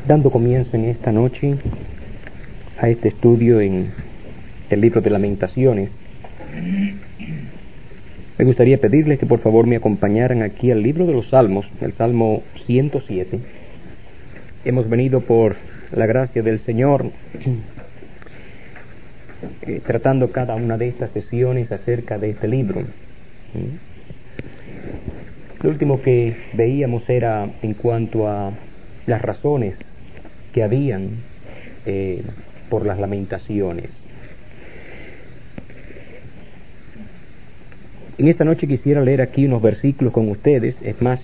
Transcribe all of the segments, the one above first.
Dando comienzo en esta noche a este estudio en el libro de Lamentaciones, me gustaría pedirles que por favor me acompañaran aquí al libro de los Salmos, el Salmo 107. Hemos venido por la gracia del Señor tratando cada una de estas sesiones acerca de este libro. Lo último que veíamos era en cuanto a las razones que habían por las lamentaciones. En esta noche quisiera leer aquí unos versículos con ustedes, es más,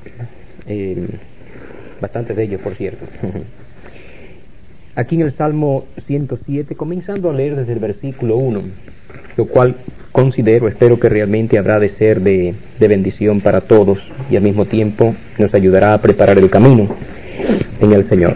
bastantes de ellos, por cierto. Aquí en el Salmo 107, comenzando a leer desde el versículo 1, lo cual espero que realmente habrá de ser de bendición para todos y al mismo tiempo nos ayudará a preparar el camino en el Señor.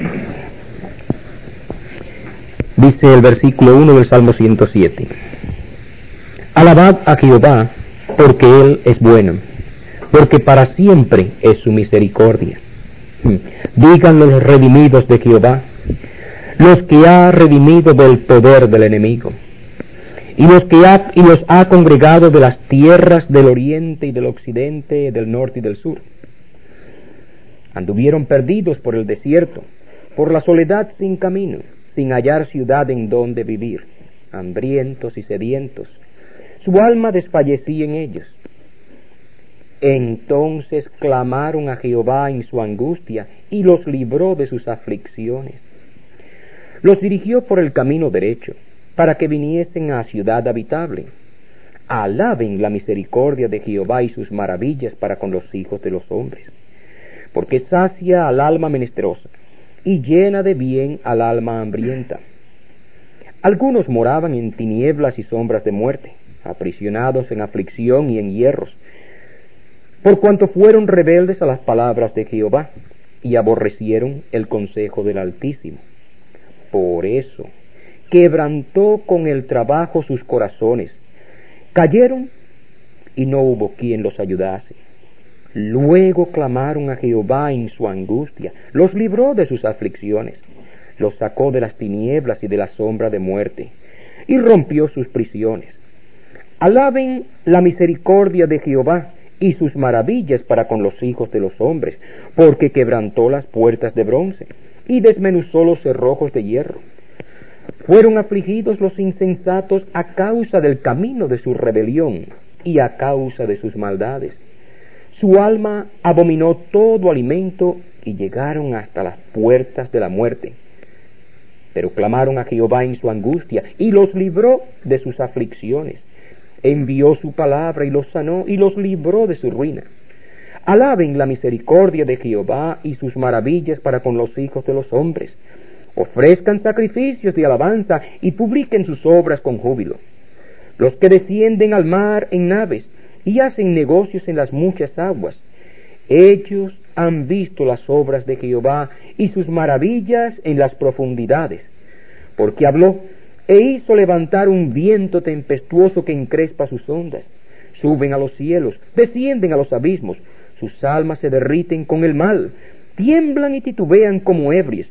Dice el versículo 1 del Salmo 107: Alabad a Jehová, porque Él es bueno, porque para siempre es su misericordia. Digan los redimidos de Jehová, los que ha redimido del poder del enemigo, y los ha congregado de las tierras del oriente y del occidente, del norte y del sur. Anduvieron perdidos por el desierto, por la soledad sin camino, sin hallar ciudad en donde vivir, hambrientos y sedientos. Su alma desfallecía en ellos. Entonces clamaron a Jehová en su angustia, y los libró de sus aflicciones. Los dirigió por el camino derecho, para que viniesen a ciudad habitable. Alaben la misericordia de Jehová y sus maravillas para con los hijos de los hombres. Porque sacia al alma menesterosa, y llena de bien al alma hambrienta. Algunos moraban en tinieblas y sombras de muerte, aprisionados en aflicción y en hierros, por cuanto fueron rebeldes a las palabras de Jehová, y aborrecieron el consejo del Altísimo. Por eso quebrantó con el trabajo sus corazones, cayeron y no hubo quien los ayudase. Luego clamaron a Jehová en su angustia, los libró de sus aflicciones, los sacó de las tinieblas y de la sombra de muerte, y rompió sus prisiones. Alaben la misericordia de Jehová y sus maravillas para con los hijos de los hombres, porque quebrantó las puertas de bronce y desmenuzó los cerrojos de hierro. Fueron afligidos los insensatos a causa del camino de su rebelión y a causa de sus maldades. Su alma abominó todo alimento y llegaron hasta las puertas de la muerte. Pero clamaron a Jehová en su angustia y los libró de sus aflicciones. Envió su palabra y los sanó y los libró de su ruina. Alaben la misericordia de Jehová y sus maravillas para con los hijos de los hombres. Ofrezcan sacrificios de alabanza y publiquen sus obras con júbilo. Los que descienden al mar en naves y hacen negocios en las muchas aguas, ellos han visto las obras de Jehová y sus maravillas en las profundidades. Porque habló e hizo levantar un viento tempestuoso que encrespa sus ondas. Suben a los cielos, descienden a los abismos, sus almas se derriten con el mal, tiemblan y titubean como ebrios.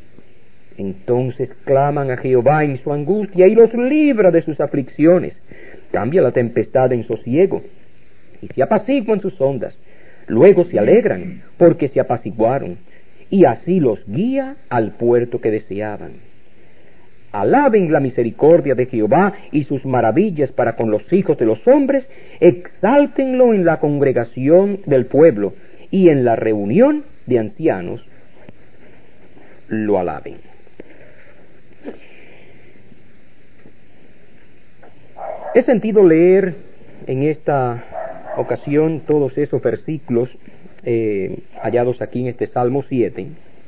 Entonces claman a Jehová en su angustia y los libra de sus aflicciones. Cambia la tempestad en sosiego y se apaciguan sus ondas. Luego se alegran porque se apaciguaron, y así los guía al puerto que deseaban. Alaben la misericordia de Jehová y sus maravillas para con los hijos de los hombres, exáltenlo en la congregación del pueblo, y en la reunión de ancianos lo alaben. He sentido leer en esta ocasión todos esos versículos hallados aquí en este Salmo 7,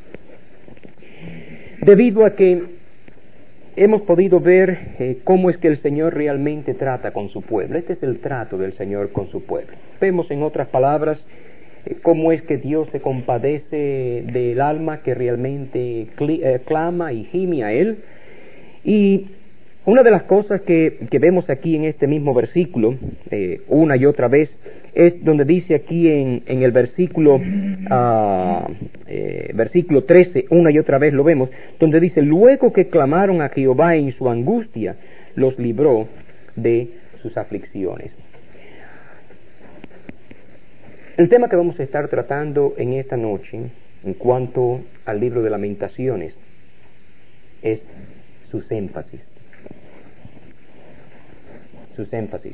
debido a que hemos podido ver cómo es que el Señor realmente trata con su pueblo. Este es el trato del Señor con su pueblo. Vemos en otras palabras cómo es que Dios se compadece del alma que realmente clama y gime a Él, y Una de las cosas que vemos aquí en este mismo versículo, una y otra vez, es donde dice aquí en el versículo 13, una y otra vez lo vemos, donde dice, luego que clamaron a Jehová en su angustia, los libró de sus aflicciones. El tema que vamos a estar tratando en esta noche, en cuanto al libro de Lamentaciones, es sus énfasis. Sus énfasis.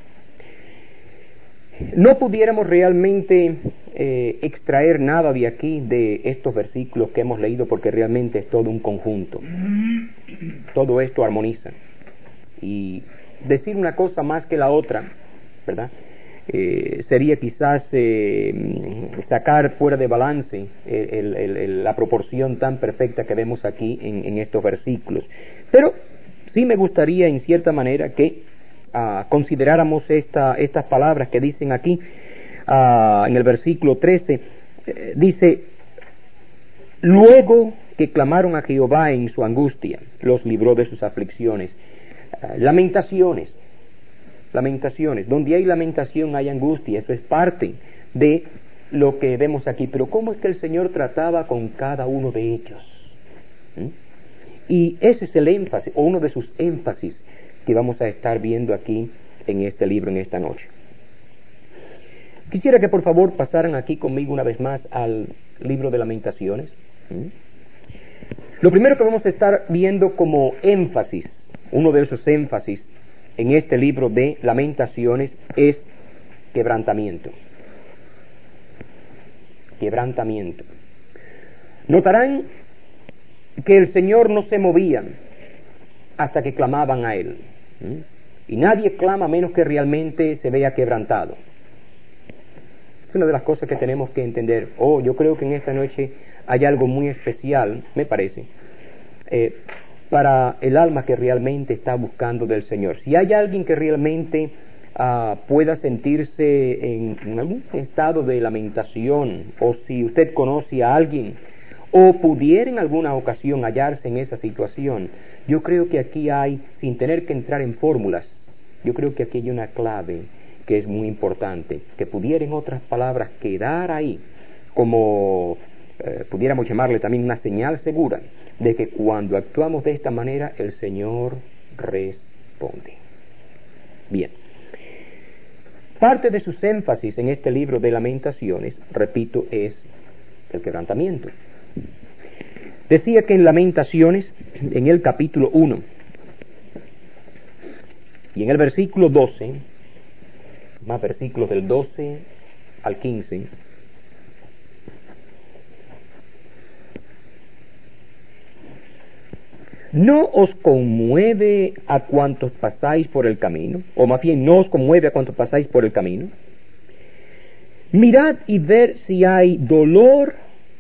No pudiéramos realmente extraer nada de aquí, de estos versículos que hemos leído, porque realmente es todo un conjunto. Todo esto armoniza. Y decir una cosa más que la otra, ¿verdad? Sería quizás sacar fuera de balance la proporción tan perfecta que vemos aquí en estos versículos. Pero sí me gustaría en cierta manera que consideráramos estas palabras que dicen aquí en el versículo 13. Dice, luego que clamaron a Jehová en su angustia, los libró de sus aflicciones. Lamentaciones, donde hay lamentación hay angustia, eso es parte de lo que vemos aquí. Pero ¿cómo es que el Señor trataba con cada uno de ellos? Y ese es el énfasis, o uno de sus énfasis, que vamos a estar viendo aquí en este libro en esta noche. Quisiera que por favor pasaran aquí conmigo una vez más al libro de Lamentaciones. Lo primero que vamos a estar viendo como énfasis, uno de esos énfasis en este libro de Lamentaciones, es quebrantamiento. Quebrantamiento. Notarán que el Señor no se movía hasta que clamaban a Él. Y nadie clama a menos que realmente se vea quebrantado. Es una de las cosas que tenemos que entender. Yo creo que en esta noche hay algo muy especial, me parece, para el alma que realmente está buscando del Señor. Si hay alguien que realmente pueda sentirse en algún estado de lamentación, o si usted conoce a alguien, o pudiera en alguna ocasión hallarse en esa situación, yo creo que aquí hay, sin tener que entrar en fórmulas, yo creo que aquí hay una clave que es muy importante, que pudiera en otras palabras quedar ahí, como pudiéramos llamarle también una señal segura, de que cuando actuamos de esta manera, el Señor responde. Bien. Parte de sus énfasis en este libro de Lamentaciones, repito, es el quebrantamiento. Decía que en Lamentaciones, en el capítulo 1, y en el versículo 12, más versículos del 12 al 15, ¿no os conmueve a cuantos pasáis por el camino? O más bien, ¿no os conmueve a cuantos pasáis por el camino? Mirad y ver si hay dolor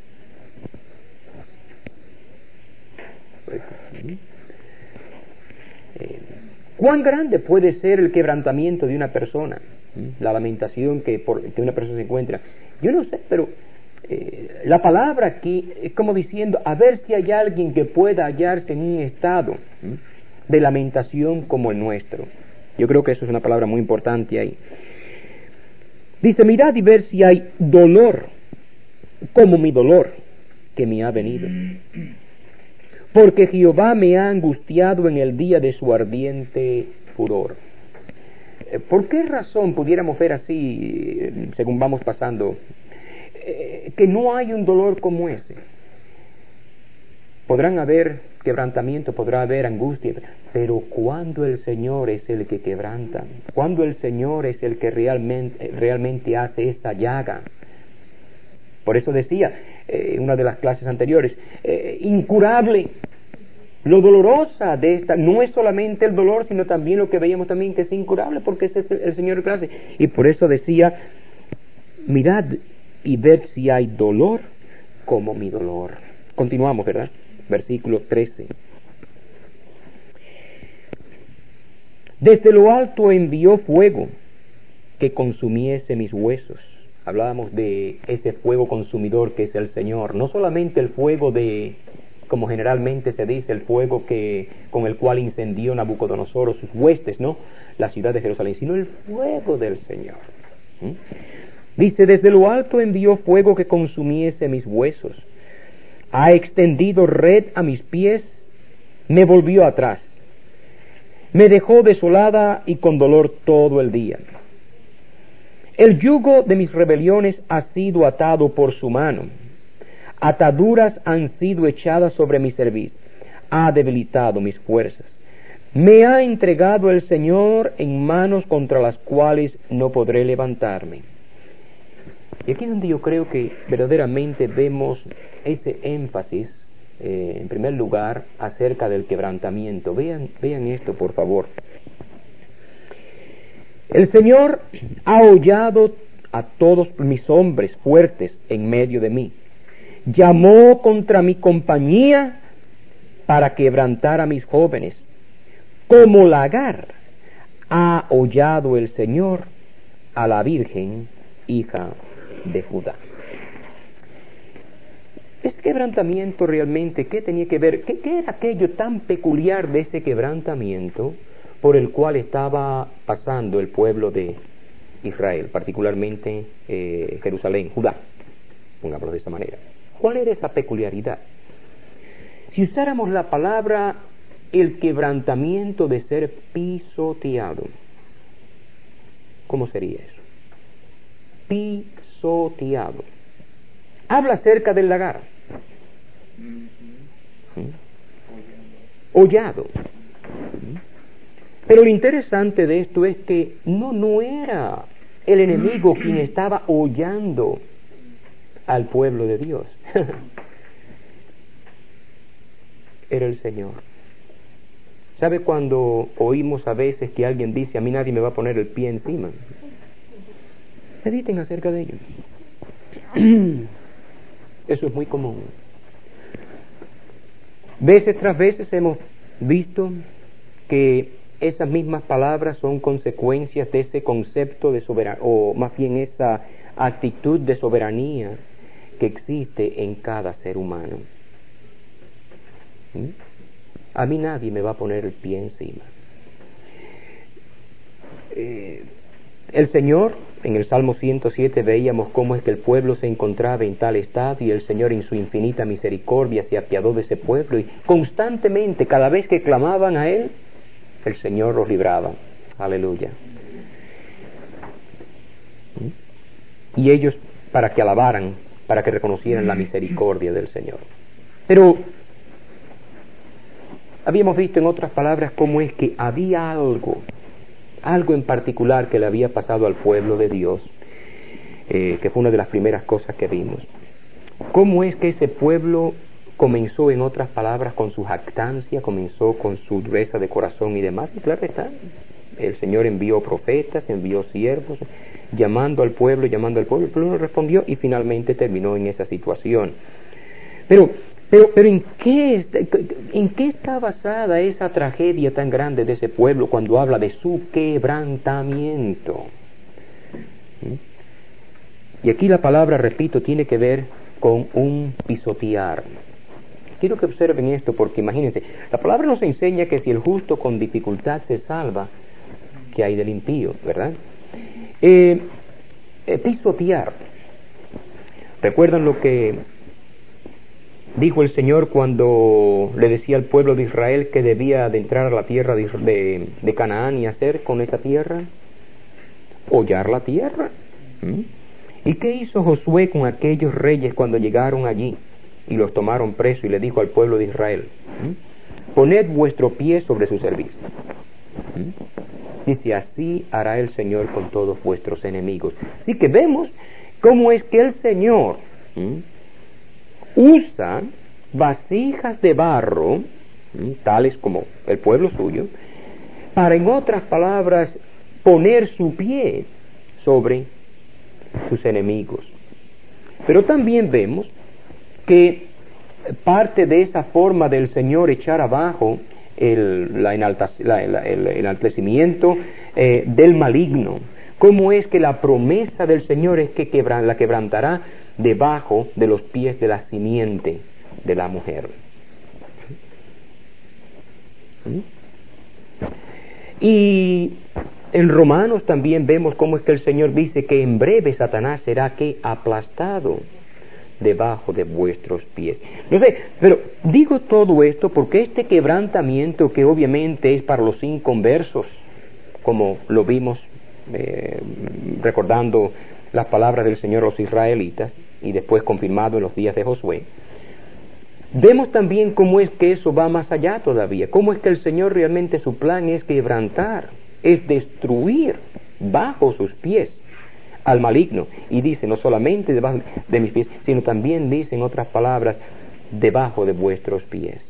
¿cuán grande puede ser el quebrantamiento de una persona? La lamentación que una persona se encuentra. Yo no sé, pero la palabra aquí es como diciendo, a ver si hay alguien que pueda hallarse en un estado de lamentación como el nuestro. Yo creo que eso es una palabra muy importante ahí. Dice, mirad y ver si hay dolor como mi dolor que me ha venido. Porque Jehová me ha angustiado en el día de su ardiente furor. ¿Por qué razón pudiéramos ver así, según vamos pasando, que no hay un dolor como ese? Podrán haber quebrantamiento, podrá haber angustia, pero cuando el Señor es el que quebranta, cuando el Señor es el que realmente hace esta llaga. Por eso decía en una de las clases anteriores, incurable. Lo dolorosa de esta no es solamente el dolor, sino también lo que veíamos también, que es incurable, porque ese es el Señor que hace. Y por eso decía, mirad y ved si hay dolor como mi dolor. Continuamos, ¿verdad? Versículo 13. Desde lo alto envió fuego que consumiese mis huesos. Hablábamos de ese fuego consumidor que es el Señor, no solamente el fuego de como generalmente se dice, el fuego con el cual incendió Nabucodonosor o sus huestes, ¿no?, la ciudad de Jerusalén, sino el fuego del Señor. Dice, desde lo alto envió fuego que consumiese mis huesos, ha extendido red a mis pies, me volvió atrás, me dejó desolada y con dolor todo el día. El yugo de mis rebeliones ha sido atado por su mano, ataduras han sido echadas sobre mi cerviz, ha debilitado mis fuerzas. Me ha entregado el Señor en manos contra las cuales no podré levantarme. Y aquí es donde yo creo que verdaderamente vemos ese énfasis, en primer lugar, acerca del quebrantamiento. Vean esto, por favor. El Señor ha hollado a todos mis hombres fuertes en medio de mí. Llamó contra mi compañía para quebrantar a mis jóvenes. Como lagar ha hollado el Señor a la Virgen, hija de Judá. Ese quebrantamiento realmente, ¿qué tenía que ver? ¿Qué era aquello tan peculiar de ese quebrantamiento por el cual estaba pasando el pueblo de Israel, particularmente Jerusalén, Judá, pongámoslo de esa manera? ¿Cuál era esa peculiaridad? Si usáramos la palabra el quebrantamiento de ser pisoteado, ¿cómo sería eso? Pisoteado. Habla acerca del lagar. Hollado. Pero lo interesante de esto es que no era el enemigo quien estaba hollando al pueblo de Dios. Era el Señor. ¿Sabe cuando oímos a veces que alguien dice, a mí nadie me va a poner el pie encima? Mediten acerca de ello. Eso es muy común. Veces tras veces hemos visto que esas mismas palabras son consecuencias de ese concepto de soberanía, o más bien esa actitud de soberanía que existe en cada ser humano. A mí nadie me va a poner el pie encima. El Señor, en el Salmo 107 veíamos cómo es que el pueblo se encontraba en tal estado y el Señor en su infinita misericordia se apiadó de ese pueblo y constantemente, cada vez que clamaban a Él, el Señor los libraba. Aleluya. Y ellos para que alabaran, para que reconocieran la misericordia del Señor. Pero habíamos visto en otras palabras cómo es que había algo en particular que le había pasado al pueblo de Dios, que fue una de las primeras cosas que vimos. Cómo es que ese pueblo comenzó, en otras palabras, con su jactancia, comenzó con su dureza de corazón y demás, y claro está, el Señor envió profetas, envió siervos, llamando al pueblo, el pueblo no respondió y finalmente terminó en esa situación. Pero ¿en qué está basada esa tragedia tan grande de ese pueblo cuando habla de su quebrantamiento? Y aquí la palabra, repito, tiene que ver con un pisotear. Quiero que observen esto porque imagínense, la palabra nos enseña que si el justo con dificultad se salva, ¿qué hay del impío, verdad? Pisotear. ¿Recuerdan lo que dijo el Señor cuando le decía al pueblo de Israel que debía adentrar a la tierra de Canaán y hacer con esa tierra? Hollar la tierra. ¿Y qué hizo Josué con aquellos reyes cuando llegaron allí y los tomaron presos y le dijo al pueblo de Israel, poned vuestro pie sobre su cerviz? Dice, así hará el Señor con todos vuestros enemigos. Así que vemos cómo es que el Señor usa vasijas de barro, tales como el pueblo suyo, para, en otras palabras, poner su pie sobre sus enemigos. Pero también vemos que parte de esa forma del Señor echar abajo el enaltecimiento del maligno, cómo es que la promesa del Señor es que la quebrantará debajo de los pies de la simiente de la mujer. Y en Romanos también vemos cómo es que el Señor dice que en breve Satanás será que aplastado debajo de vuestros pies. No sé, pero digo todo esto porque este quebrantamiento, que obviamente es para los inconversos, como lo vimos recordando las palabras del Señor a los israelitas y después confirmado en los días de Josué, vemos también cómo es que eso va más allá todavía, cómo es que el Señor realmente su plan es quebrantar, es destruir bajo sus pies al maligno. Y dice, no solamente debajo de mis pies, sino también dice en otras palabras, debajo de vuestros pies.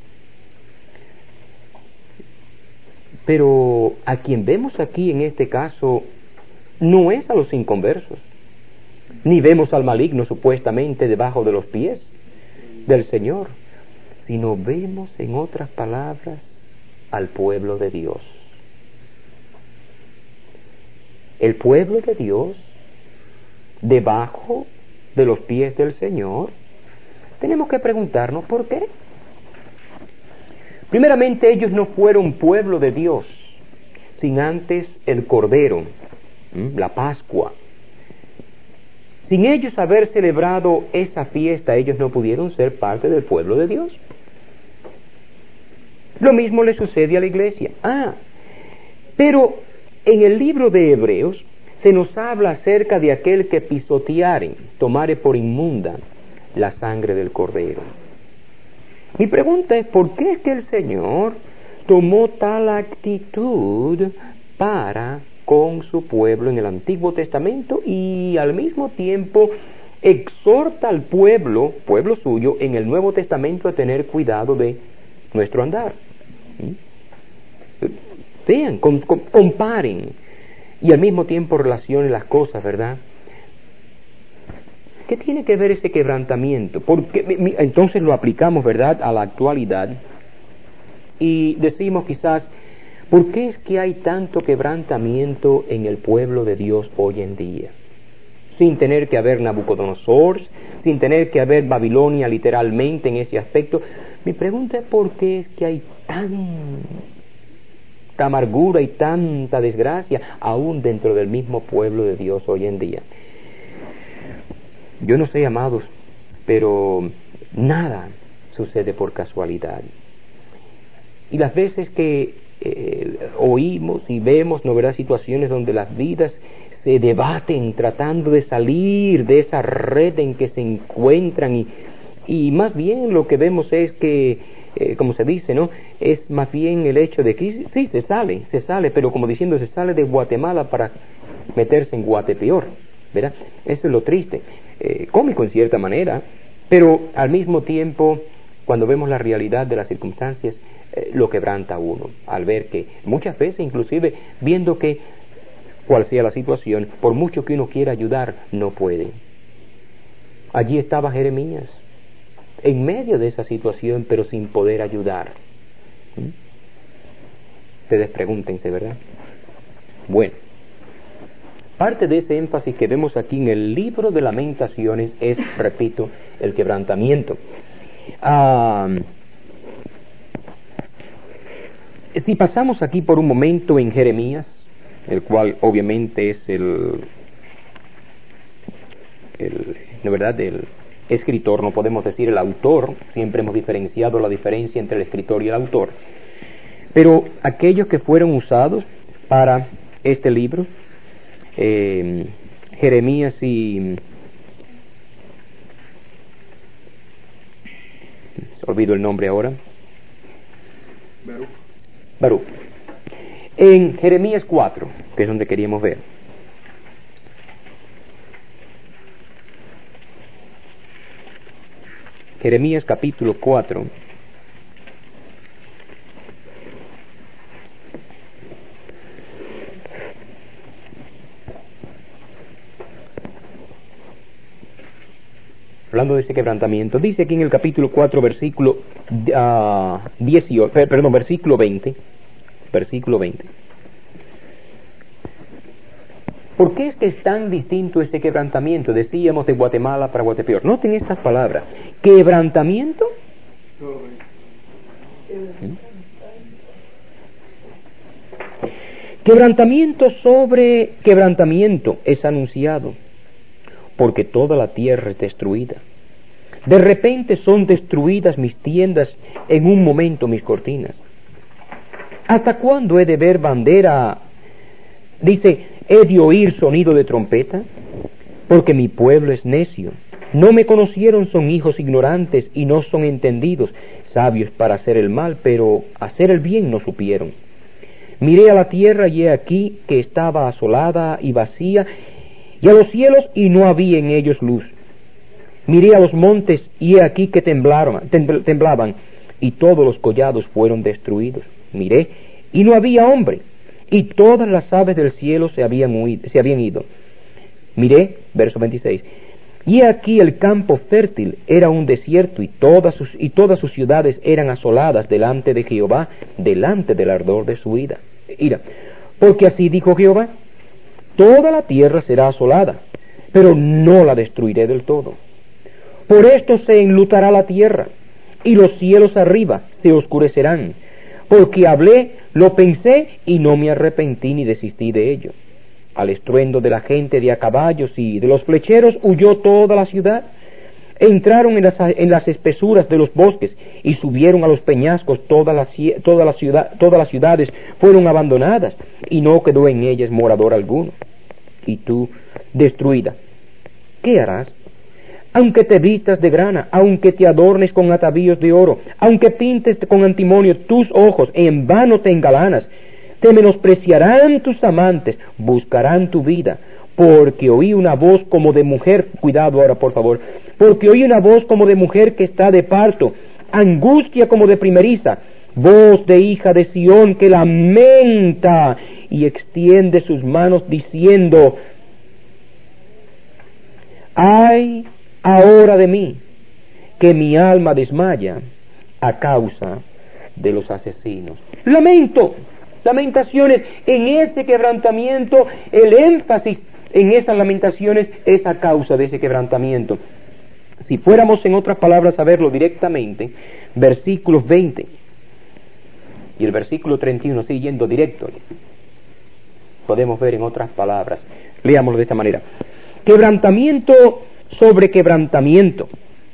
Pero a quien vemos aquí en este caso no es a los inconversos, ni vemos al maligno supuestamente debajo de los pies del Señor, sino vemos en otras palabras al pueblo de Dios. El pueblo de Dios debajo de los pies del Señor. Tenemos que preguntarnos por qué. Primeramente, ellos no fueron pueblo de Dios sin antes el Cordero, la Pascua. Sin ellos haber celebrado esa fiesta, ellos no pudieron ser parte del pueblo de Dios. Lo mismo le sucede a la iglesia. Pero en el libro de Hebreos se nos habla acerca de aquel que pisoteare, tomare por inmunda la sangre del Cordero. Mi pregunta es, ¿por qué es que el Señor tomó tal actitud para con su pueblo en el Antiguo Testamento y al mismo tiempo exhorta al pueblo suyo en el Nuevo Testamento a tener cuidado de nuestro andar? Vean, comparen y al mismo tiempo relacionen las cosas, ¿verdad? ¿Qué tiene que ver ese quebrantamiento? Porque entonces lo aplicamos, ¿verdad?, a la actualidad y decimos quizás, ¿por qué es que hay tanto quebrantamiento en el pueblo de Dios hoy en día? Sin tener que haber Nabucodonosor, sin tener que haber Babilonia literalmente en ese aspecto. Mi pregunta es, ¿por qué es que hay tanta amargura y tanta desgracia aún dentro del mismo pueblo de Dios hoy en día? Yo no sé, amados, pero nada sucede por casualidad. Y las veces que oímos y vemos, ¿no verá?, situaciones donde las vidas se debaten tratando de salir de esa red en que se encuentran y más bien lo que vemos es que, como se dice, ¿no?, es más bien el hecho de que sí, se sale, pero como diciendo, se sale de Guatemala para meterse en Guatepeor, ¿verdad? Eso es lo triste, cómico en cierta manera, pero al mismo tiempo, cuando vemos la realidad de las circunstancias, lo quebranta a uno, al ver que muchas veces, inclusive viendo que cual sea la situación, por mucho que uno quiera ayudar, no puede. Allí estaba Jeremías, en medio de esa situación, pero sin poder ayudar. Ustedes pregúntense, ¿verdad? Bueno, parte de ese énfasis que vemos aquí en el libro de Lamentaciones es, repito, el quebrantamiento. Si pasamos aquí por un momento en Jeremías, el cual obviamente es ¿no verdad?, el escritor, no podemos decir el autor, siempre hemos diferenciado la diferencia entre el escritor y el autor, pero aquellos que fueron usados para este libro, Jeremías y olvido el nombre ahora, Baruch. En Jeremías 4, que es donde queríamos ver. Jeremías capítulo 4. Hablando de ese quebrantamiento, dice aquí en el capítulo 4, versículo 20. Versículo 20. ¿Por qué es que es tan distinto este quebrantamiento? Decíamos de Guatemala para Guatepeor. Noten estas palabras. ¿Quebrantamiento? Quebrantamiento sobre quebrantamiento es anunciado, porque toda la tierra es destruida. De repente son destruidas mis tiendas, en un momento mis cortinas. ¿Hasta cuándo he de ver bandera? Dice, ¿he de oír sonido de trompeta? Porque mi pueblo es necio. No me conocieron, son hijos ignorantes y no son entendidos, sabios para hacer el mal, pero hacer el bien no supieron. Miré a la tierra y he aquí que estaba asolada y vacía, y a los cielos y no había en ellos luz. Miré a los montes y he aquí que temblaban, y todos los collados fueron destruidos. Miré y no había hombre, y todas las aves del cielo se habían ido. Miré, verso 26, y he aquí el campo fértil era un desierto, y todas sus ciudades eran asoladas delante de Jehová, delante del ardor de su ira. Porque así dijo Jehová, toda la tierra será asolada, pero no la destruiré del todo. Por esto se enlutará la tierra, y los cielos arriba se oscurecerán, porque hablé, lo pensé, y no me arrepentí ni desistí de ello. Al estruendo de la gente de a caballos y de los flecheros huyó toda la ciudad. Entraron en las espesuras de los bosques y subieron a los peñascos. Todas las ciudades fueron abandonadas y no quedó en ellas morador alguno. Y tú, destruida, ¿qué harás? Aunque te vistas de grana, aunque te adornes con atavíos de oro, aunque pintes con antimonio tus ojos, en vano te engalanas. Te menospreciarán tus amantes, buscarán tu vida, porque oí una voz como de mujer, cuidado ahora por favor, porque oí una voz como de mujer que está de parto, angustia como de primeriza, voz de hija de Sión que lamenta y extiende sus manos diciendo, ay ahora de mí, que mi alma desmaya a causa de los asesinos. Lamentaciones, en este quebrantamiento, el énfasis en esas lamentaciones es a causa de ese quebrantamiento. Si fuéramos, en otras palabras, a verlo directamente, versículos 20 y el versículo 31, siguiendo directo, podemos ver en otras palabras, leámoslo de esta manera, quebrantamiento sobre quebrantamiento.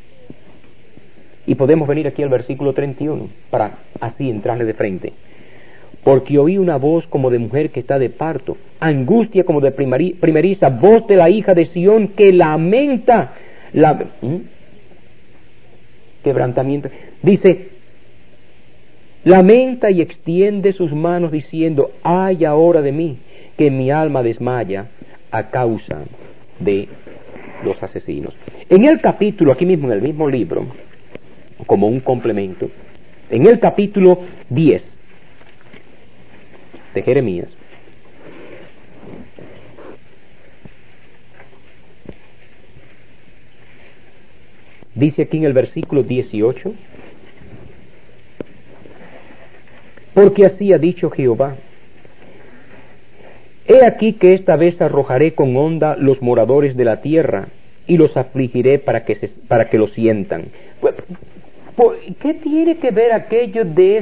Y podemos venir aquí al versículo 31, para así entrarle de frente. Porque oí una voz como de mujer que está de parto, angustia como de primeriza, voz de la hija de Sión que lamenta, quebrantamiento, dice, lamenta y extiende sus manos diciendo, ay ahora de mí, que mi alma desmaya a causa de los asesinos. En el capítulo, aquí mismo en el mismo libro, como un complemento, en el capítulo 10 de Jeremías, dice aquí en el versículo 18, porque así ha dicho Jehová, he aquí que esta vez arrojaré con honda los moradores de la tierra y los afligiré para que lo sientan. ¿Qué tiene que ver aquello de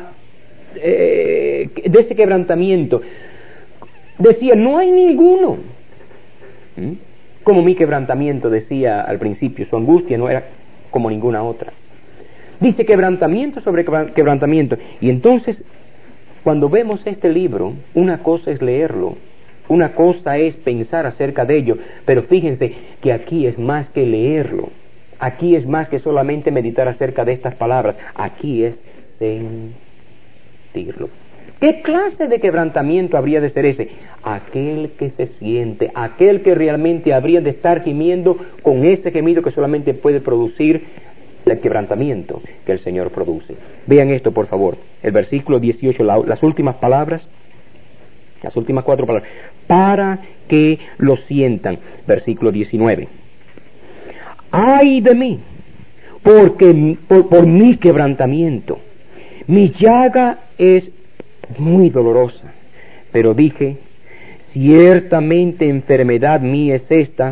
ese quebrantamiento? Decía, no hay ninguno. Como mi quebrantamiento, decía al principio, su angustia no era como ninguna otra. Dice quebrantamiento sobre quebrantamiento. Y entonces, cuando vemos este libro, una cosa es leerlo, una cosa es pensar acerca de ello, pero fíjense que aquí es más que leerlo, aquí es más que solamente meditar acerca de estas palabras, aquí es sentirlo. ¿Qué clase de quebrantamiento habría de ser ese? Aquel que se siente, aquel que realmente habría de estar gimiendo con ese gemido que solamente puede producir el quebrantamiento que el Señor produce. Vean esto, por favor, el versículo 18, las últimas palabras, las últimas 4 palabras, para que lo sientan. Versículo 19. ¡Ay de mí! Porque por mi quebrantamiento, mi llaga es muy dolorosa. Pero dije, ciertamente enfermedad mía es esta,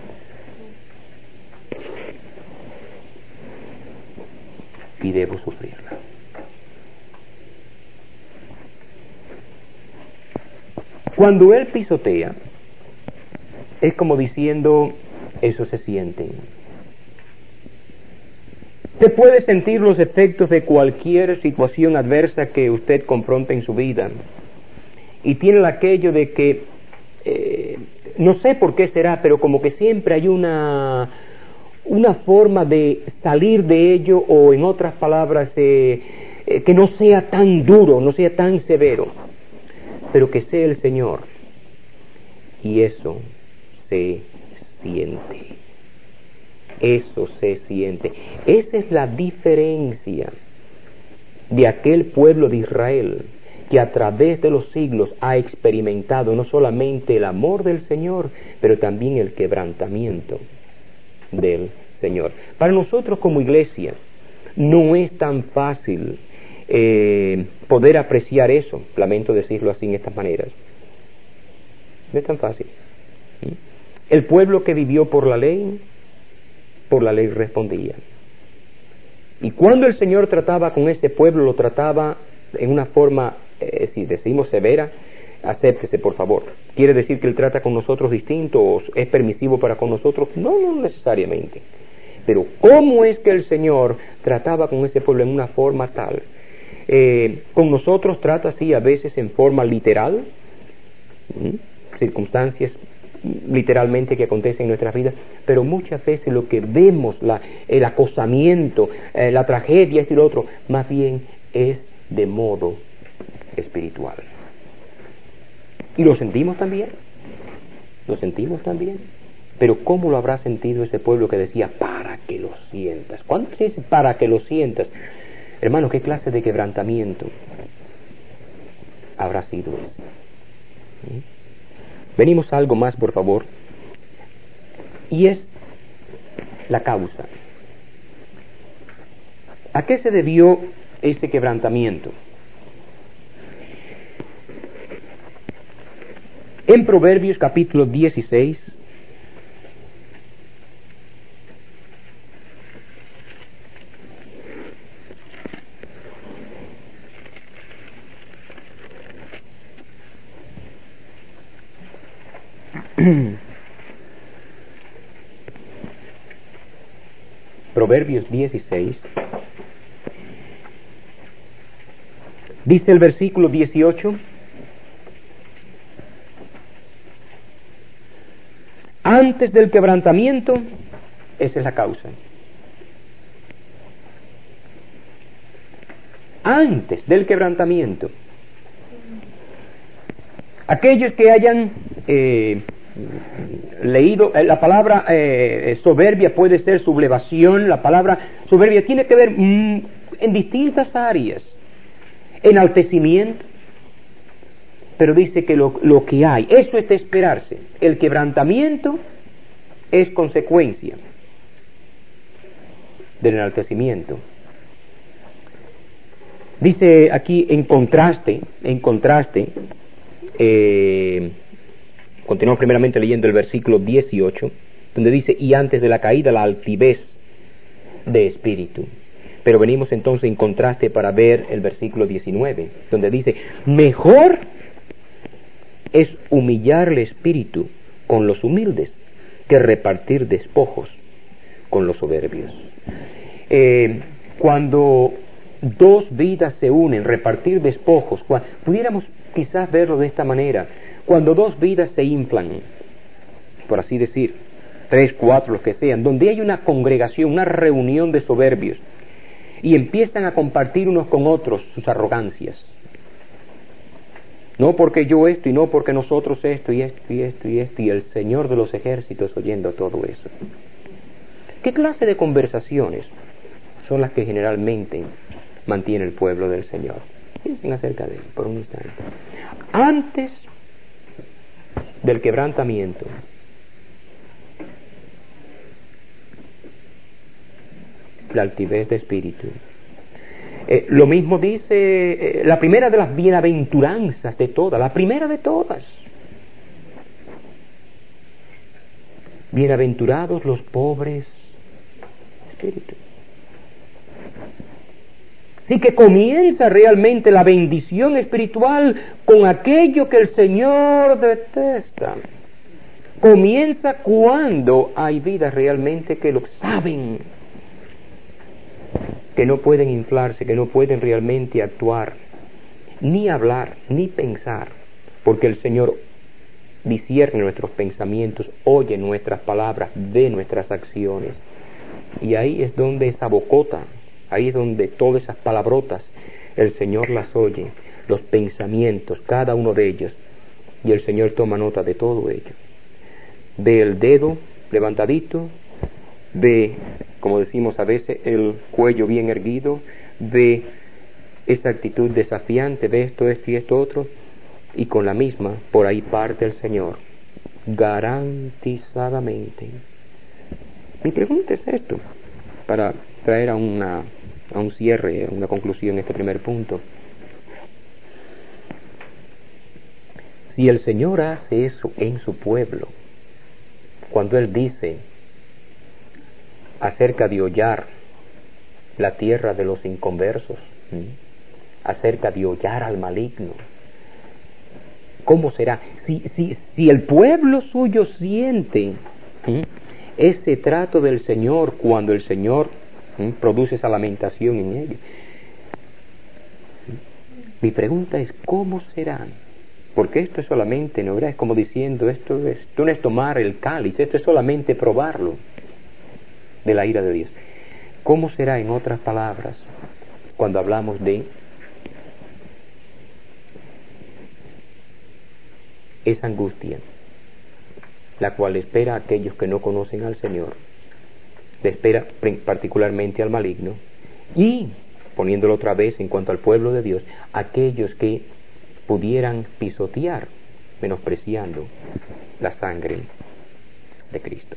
y debo sufrirla. Cuando Él pisotea, es como diciendo, eso se siente. Usted puede sentir los efectos de cualquier situación adversa que usted confronte en su vida. Y tiene aquello de que, no sé por qué será, pero como que siempre hay una forma de salir de ello, o en otras palabras, que no sea tan duro, no sea tan severo, pero que sea el Señor. Y eso se siente. Eso se siente. Esa es la diferencia de aquel pueblo de Israel, que a través de los siglos ha experimentado no solamente el amor del Señor, pero también el quebrantamiento del Señor. Para nosotros como iglesia no es tan fácil poder apreciar eso. Lamento decirlo así en estas maneras. No es tan fácil. El pueblo que vivió por la ley respondía. Y cuando el Señor trataba con ese pueblo, lo trataba en una forma, si decimos severa, acéptese por favor. ¿Quiere decir que Él trata con nosotros distinto o es permisivo para con nosotros? No necesariamente. Pero ¿cómo es que el Señor trataba con ese pueblo en una forma tal? Con nosotros trata así a veces en forma literal, circunstancias literalmente que acontecen en nuestras vidas, pero muchas veces lo que vemos, el acosamiento, la tragedia, esto y lo otro, más bien es de modo espiritual. Y lo sentimos también, pero ¿cómo lo habrá sentido ese pueblo que decía, para que lo sientas? ¿Cuándo se dice para que lo sientas? Hermano, ¿qué clase de quebrantamiento habrá sido ese? Venimos a algo más, por favor, y es la causa. ¿A qué se debió ese quebrantamiento? En Proverbios capítulo 16, Proverbios 16, dice el versículo 18, antes del quebrantamiento, esa es la causa. Antes del quebrantamiento. Aquellos que hayan leído la palabra soberbia puede ser sublevación. La palabra soberbia tiene que ver en distintas áreas. Enaltecimiento, pero dice que lo que hay, eso es de esperarse. El quebrantamiento es consecuencia del enaltecimiento. Dice aquí en contraste, continuamos primeramente leyendo el versículo 18, donde dice, y antes de la caída la altivez de espíritu. Pero venimos entonces en contraste para ver el versículo 19, donde dice, mejor es humillar el espíritu con los humildes que repartir despojos con los soberbios. Cuando dos vidas se unen, repartir despojos, pudiéramos quizás verlo de esta manera, cuando dos vidas se inflan, por así decir, 3, 4, los que sean, donde hay una congregación, una reunión de soberbios, y empiezan a compartir unos con otros sus arrogancias. No porque yo esto, y no porque nosotros esto, y esto, y esto, y esto, y el Señor de los ejércitos oyendo todo eso. ¿Qué clase de conversaciones son las que generalmente mantiene el pueblo del Señor? Piensen acerca de él por un instante. Antes del quebrantamiento, la altivez de espíritu. Lo mismo dice la primera de las bienaventuranzas de todas, la primera de todas. Bienaventurados los pobres de espíritu. y que comienza realmente la bendición espiritual con aquello que el Señor detesta. Comienza cuando hay vidas realmente que lo saben, que no pueden inflarse, que no pueden realmente actuar, ni hablar, ni pensar, porque el Señor discierne nuestros pensamientos, oye nuestras palabras, ve nuestras acciones. Y ahí es donde esa bocota, ahí es donde todas esas palabrotas, el Señor las oye, los pensamientos, cada uno de ellos, y el Señor toma nota de todo ello. Ve el dedo levantadito, ve, como decimos a veces, el cuello bien erguido, ve esa actitud desafiante, ve esto y esto otro, y con la misma, por ahí parte el Señor, garantizadamente. Mi pregunta es esto, para traer a un cierre, a una conclusión este primer punto. Si el Señor hace eso en su pueblo, cuando Él dice acerca de hollar la tierra de los inconversos, acerca de hollar al maligno, ¿cómo será? Si el pueblo suyo siente ese trato del Señor cuando el Señor produce esa lamentación en ellos, mi pregunta es, ¿cómo serán? Porque esto es solamente, ¿no verdad? Es como diciendo, esto no es tomar el cáliz, esto es solamente probarlo de la ira de Dios. ¿Cómo será, en otras palabras, cuando hablamos de esa angustia, la cual espera a aquellos que no conocen al Señor, le espera particularmente al maligno, y, poniéndolo otra vez en cuanto al pueblo de Dios, aquellos que pudieran pisotear, menospreciando la sangre de Cristo?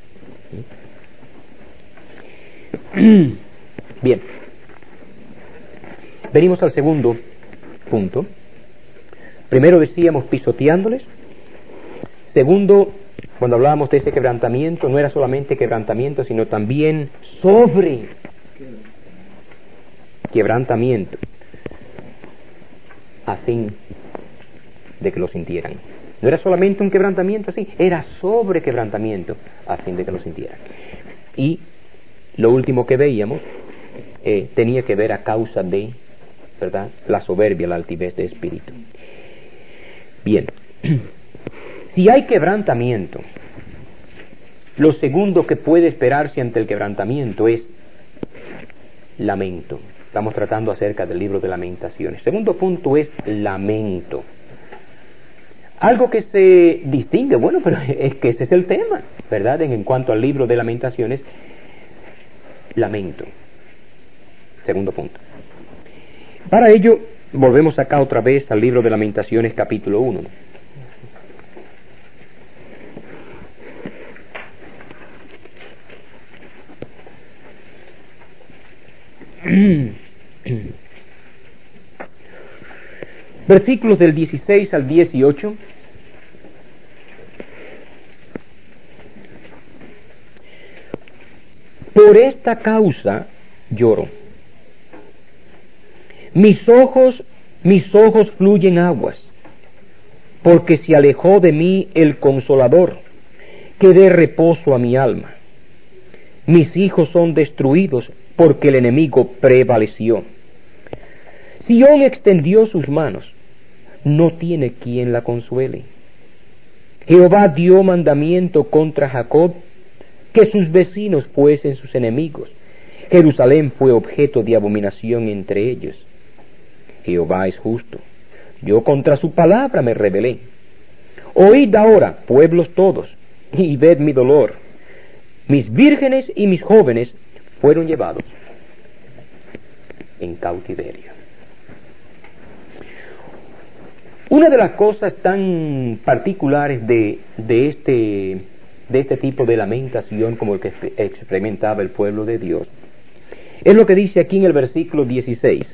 Bien, venimos al segundo punto. Primero decíamos pisoteándoles. Segundo, cuando hablábamos de ese quebrantamiento, no era solamente quebrantamiento, sino también sobre quebrantamiento, a fin de que lo sintieran. No era solamente un quebrantamiento así, era sobre quebrantamiento, a fin de que lo sintieran. Y lo último que veíamos tenía que ver a causa de, ¿verdad?, la soberbia, la altivez de espíritu. Bien, si hay quebrantamiento, lo segundo que puede esperarse ante el quebrantamiento es lamento. Estamos tratando acerca del libro de Lamentaciones. Segundo punto es lamento. Algo que se distingue, bueno, pero es que ese es el tema, ¿verdad? En cuanto al libro de Lamentaciones, lamento. Segundo punto. Para ello, volvemos acá otra vez al libro de Lamentaciones, capítulo 1. Versículos del 16 al 18. Por esta causa lloro. Mis ojos fluyen aguas, porque se alejó de mí el Consolador, que dé reposo a mi alma. Mis hijos son destruidos, porque el enemigo prevaleció. Sión extendió sus manos, no tiene quien la consuele. Jehová dio mandamiento contra Jacob, que sus vecinos fuesen sus enemigos. Jerusalén fue objeto de abominación entre ellos. Jehová es justo, yo contra su palabra me rebelé. Oíd ahora, pueblos todos, y ved mi dolor. Mis vírgenes y mis jóvenes fueron llevados en cautiverio. Una de las cosas tan particulares de este tipo de lamentación como el que experimentaba el pueblo de Dios es lo que dice aquí en el versículo 16.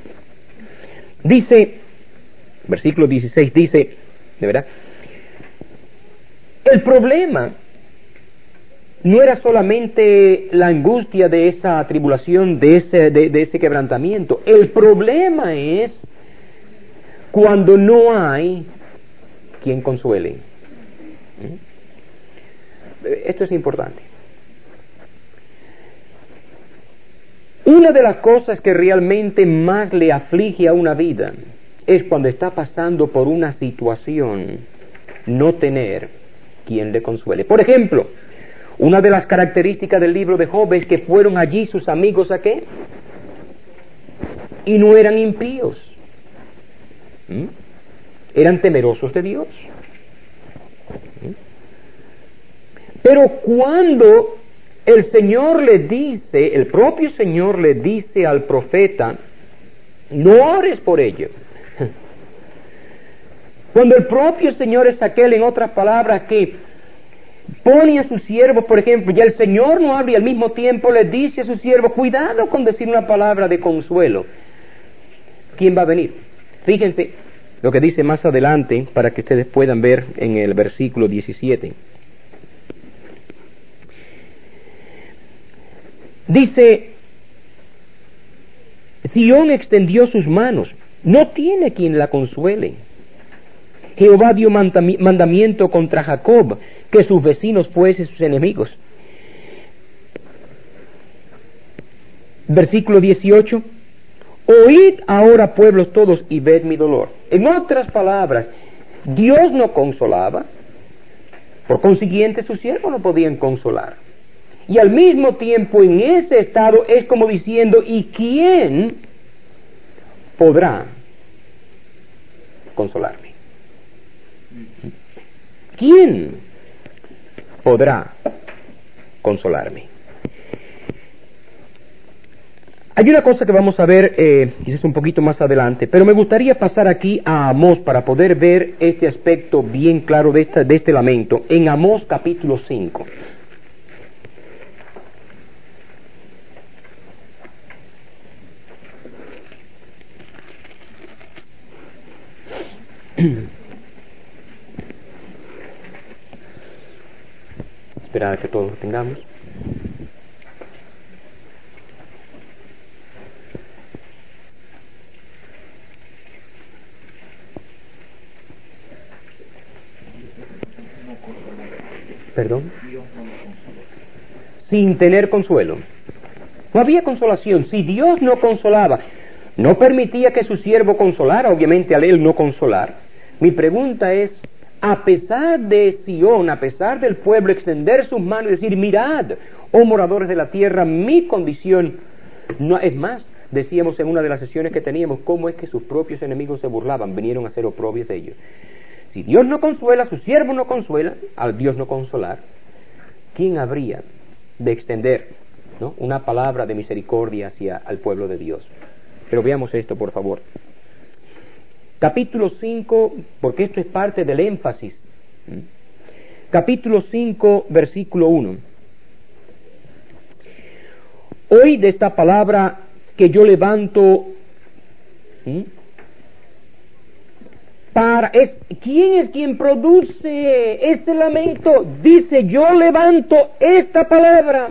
Versículo 16 dice, ¿de verdad? El problema no era solamente la angustia de esa tribulación, de ese quebrantamiento. El problema es cuando no hay quien consuele. Esto es importante. Una de las cosas que realmente más le aflige a una vida es cuando está pasando por una situación, no tener quien le consuele. Por ejemplo, una de las características del libro de Job es que fueron allí sus amigos ¿a qué? Y no eran impíos. Eran temerosos de Dios. Pero cuando el Señor le dice, el propio Señor le dice al profeta, no ores por ello. Cuando el propio Señor es aquel, en otras palabras, que pone a sus siervos, por ejemplo, y el Señor no habla y al mismo tiempo le dice a sus siervos, cuidado con decir una palabra de consuelo. ¿Quién va a venir? Fíjense lo que dice más adelante para que ustedes puedan ver en el versículo 17. Dice, Sión extendió sus manos, no tiene quien la consuele. Jehová dio mandamiento contra Jacob, que sus vecinos fuesen sus enemigos. Versículo 18, oíd ahora pueblos todos y ved mi dolor. En otras palabras, Dios no consolaba, por consiguiente sus siervos no podían consolar. Y al mismo tiempo en ese estado es como diciendo, ¿y quién podrá consolarme? ¿Quién podrá consolarme? Hay una cosa que vamos a ver quizás un poquito más adelante, pero me gustaría pasar aquí a Amós para poder ver este aspecto bien claro de este lamento, en Amós capítulo 5. Esperar a que todos lo tengamos. ¿Perdón? Sin tener consuelo. No había consolación. Si Dios no consolaba, no permitía que su siervo consolara, obviamente al él no consolar. Mi pregunta es, a pesar de Sión, a pesar del pueblo extender sus manos y decir, mirad, oh moradores de la tierra, mi condición, no es más, decíamos en una de las sesiones que teníamos, cómo es que sus propios enemigos se burlaban, vinieron a ser oprobios de ellos. Si Dios no consuela, su siervo no consuela, al Dios no consolar, ¿quién habría de extender, ¿no?, una palabra de misericordia hacia el pueblo de Dios? Pero veamos esto, por favor. Capítulo 5, porque esto es parte del énfasis. Capítulo 5, versículo 1. Hoy de esta palabra que yo levanto, ¿quién es quien produce este lamento? Dice, yo levanto esta palabra.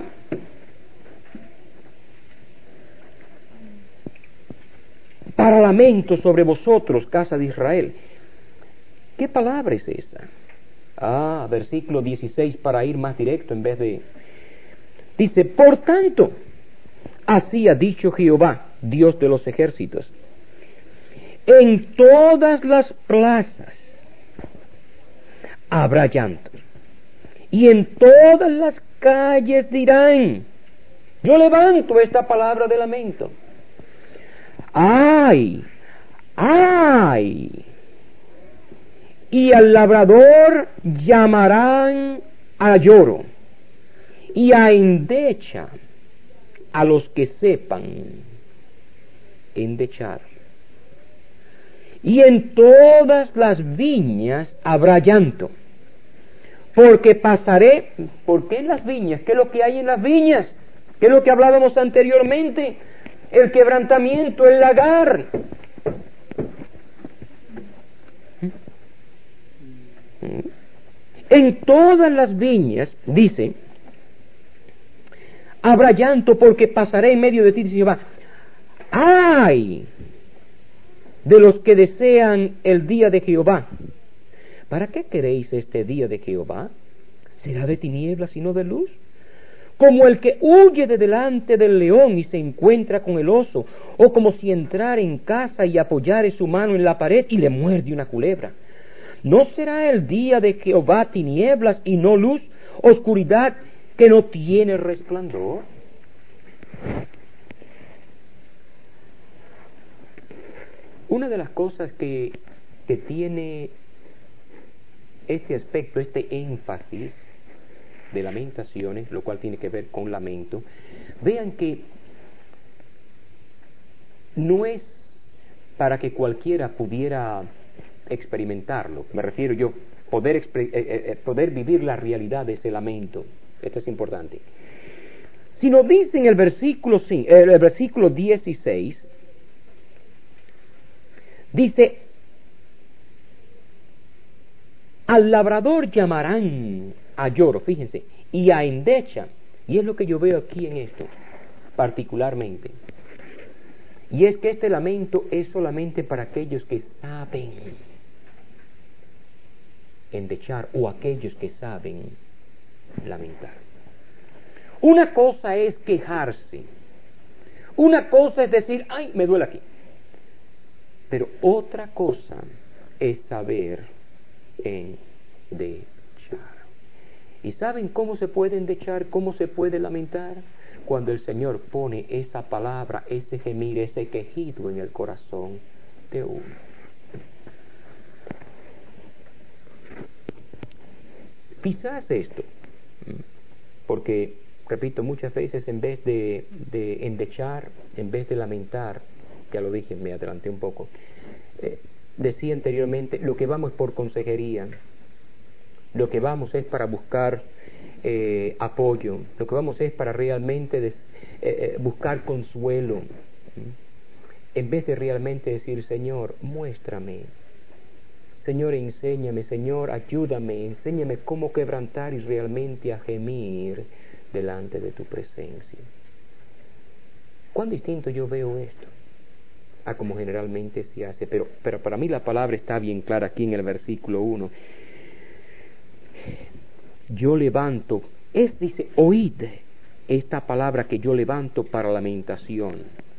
Para lamento sobre vosotros, casa de Israel. ¿Qué palabra es esa? Versículo 16, para ir más directo en vez de... Dice, por tanto, así ha dicho Jehová, Dios de los ejércitos, en todas las plazas habrá llanto, y en todas las calles dirán, yo levanto esta palabra de lamento. ¡Ay! ¡Ay! Y al labrador llamarán a lloro, y a endecha a los que sepan endechar. Y en todas las viñas habrá llanto, porque pasaré. ¿Por qué en las viñas? ¿Qué es lo que hay en las viñas? ¿Qué es lo que hablábamos anteriormente? El quebrantamiento, el lagar. En todas las viñas, dice, Habrá llanto porque pasaré en medio de ti, dice Jehová. ¡Ay! De los que desean el día de Jehová. ¿Para qué queréis este día de Jehová? ¿Será de tinieblas y no de luz? Como el que huye de delante del león y se encuentra con el oso, o como si entrara en casa y apoyare su mano en la pared y le muerde una culebra. ¿No será el día de Jehová tinieblas y no luz, oscuridad que no tiene resplandor? Una de las cosas que tiene este aspecto, este énfasis de Lamentaciones, lo cual tiene que ver con lamento, vean que no es para que cualquiera pudiera experimentarlo, me refiero yo, poder vivir la realidad de ese lamento, esto es importante, sino dice en el versículo 16, dice, al labrador llamarán a lloro, fíjense, y a endecha, y es lo que yo veo aquí en esto, particularmente, y es que este lamento es solamente para aquellos que saben endechar, o aquellos que saben lamentar. Una cosa es quejarse, una cosa es decir, ay, me duele aquí, pero otra cosa es saber endechar. ¿Y saben cómo se puede endechar? ¿Cómo se puede lamentar? Cuando el Señor pone esa palabra, ese gemir, ese quejido en el corazón de uno. Quizás esto, porque, repito, muchas veces en vez de endechar, en vez de lamentar, ya lo dije, me adelanté un poco, decía anteriormente, lo que vamos es por consejería, lo que vamos es para buscar apoyo, lo que vamos es para realmente buscar consuelo, en vez de realmente decir, Señor, muéstrame, Señor, enséñame, Señor, ayúdame, enséñame cómo quebrantar y realmente a gemir delante de tu presencia. ¿Cuán distinto yo veo esto a como generalmente se hace? Pero para mí la palabra está bien clara aquí en el versículo 1. Yo levanto, dice, oíd esta palabra que yo levanto para lamentación.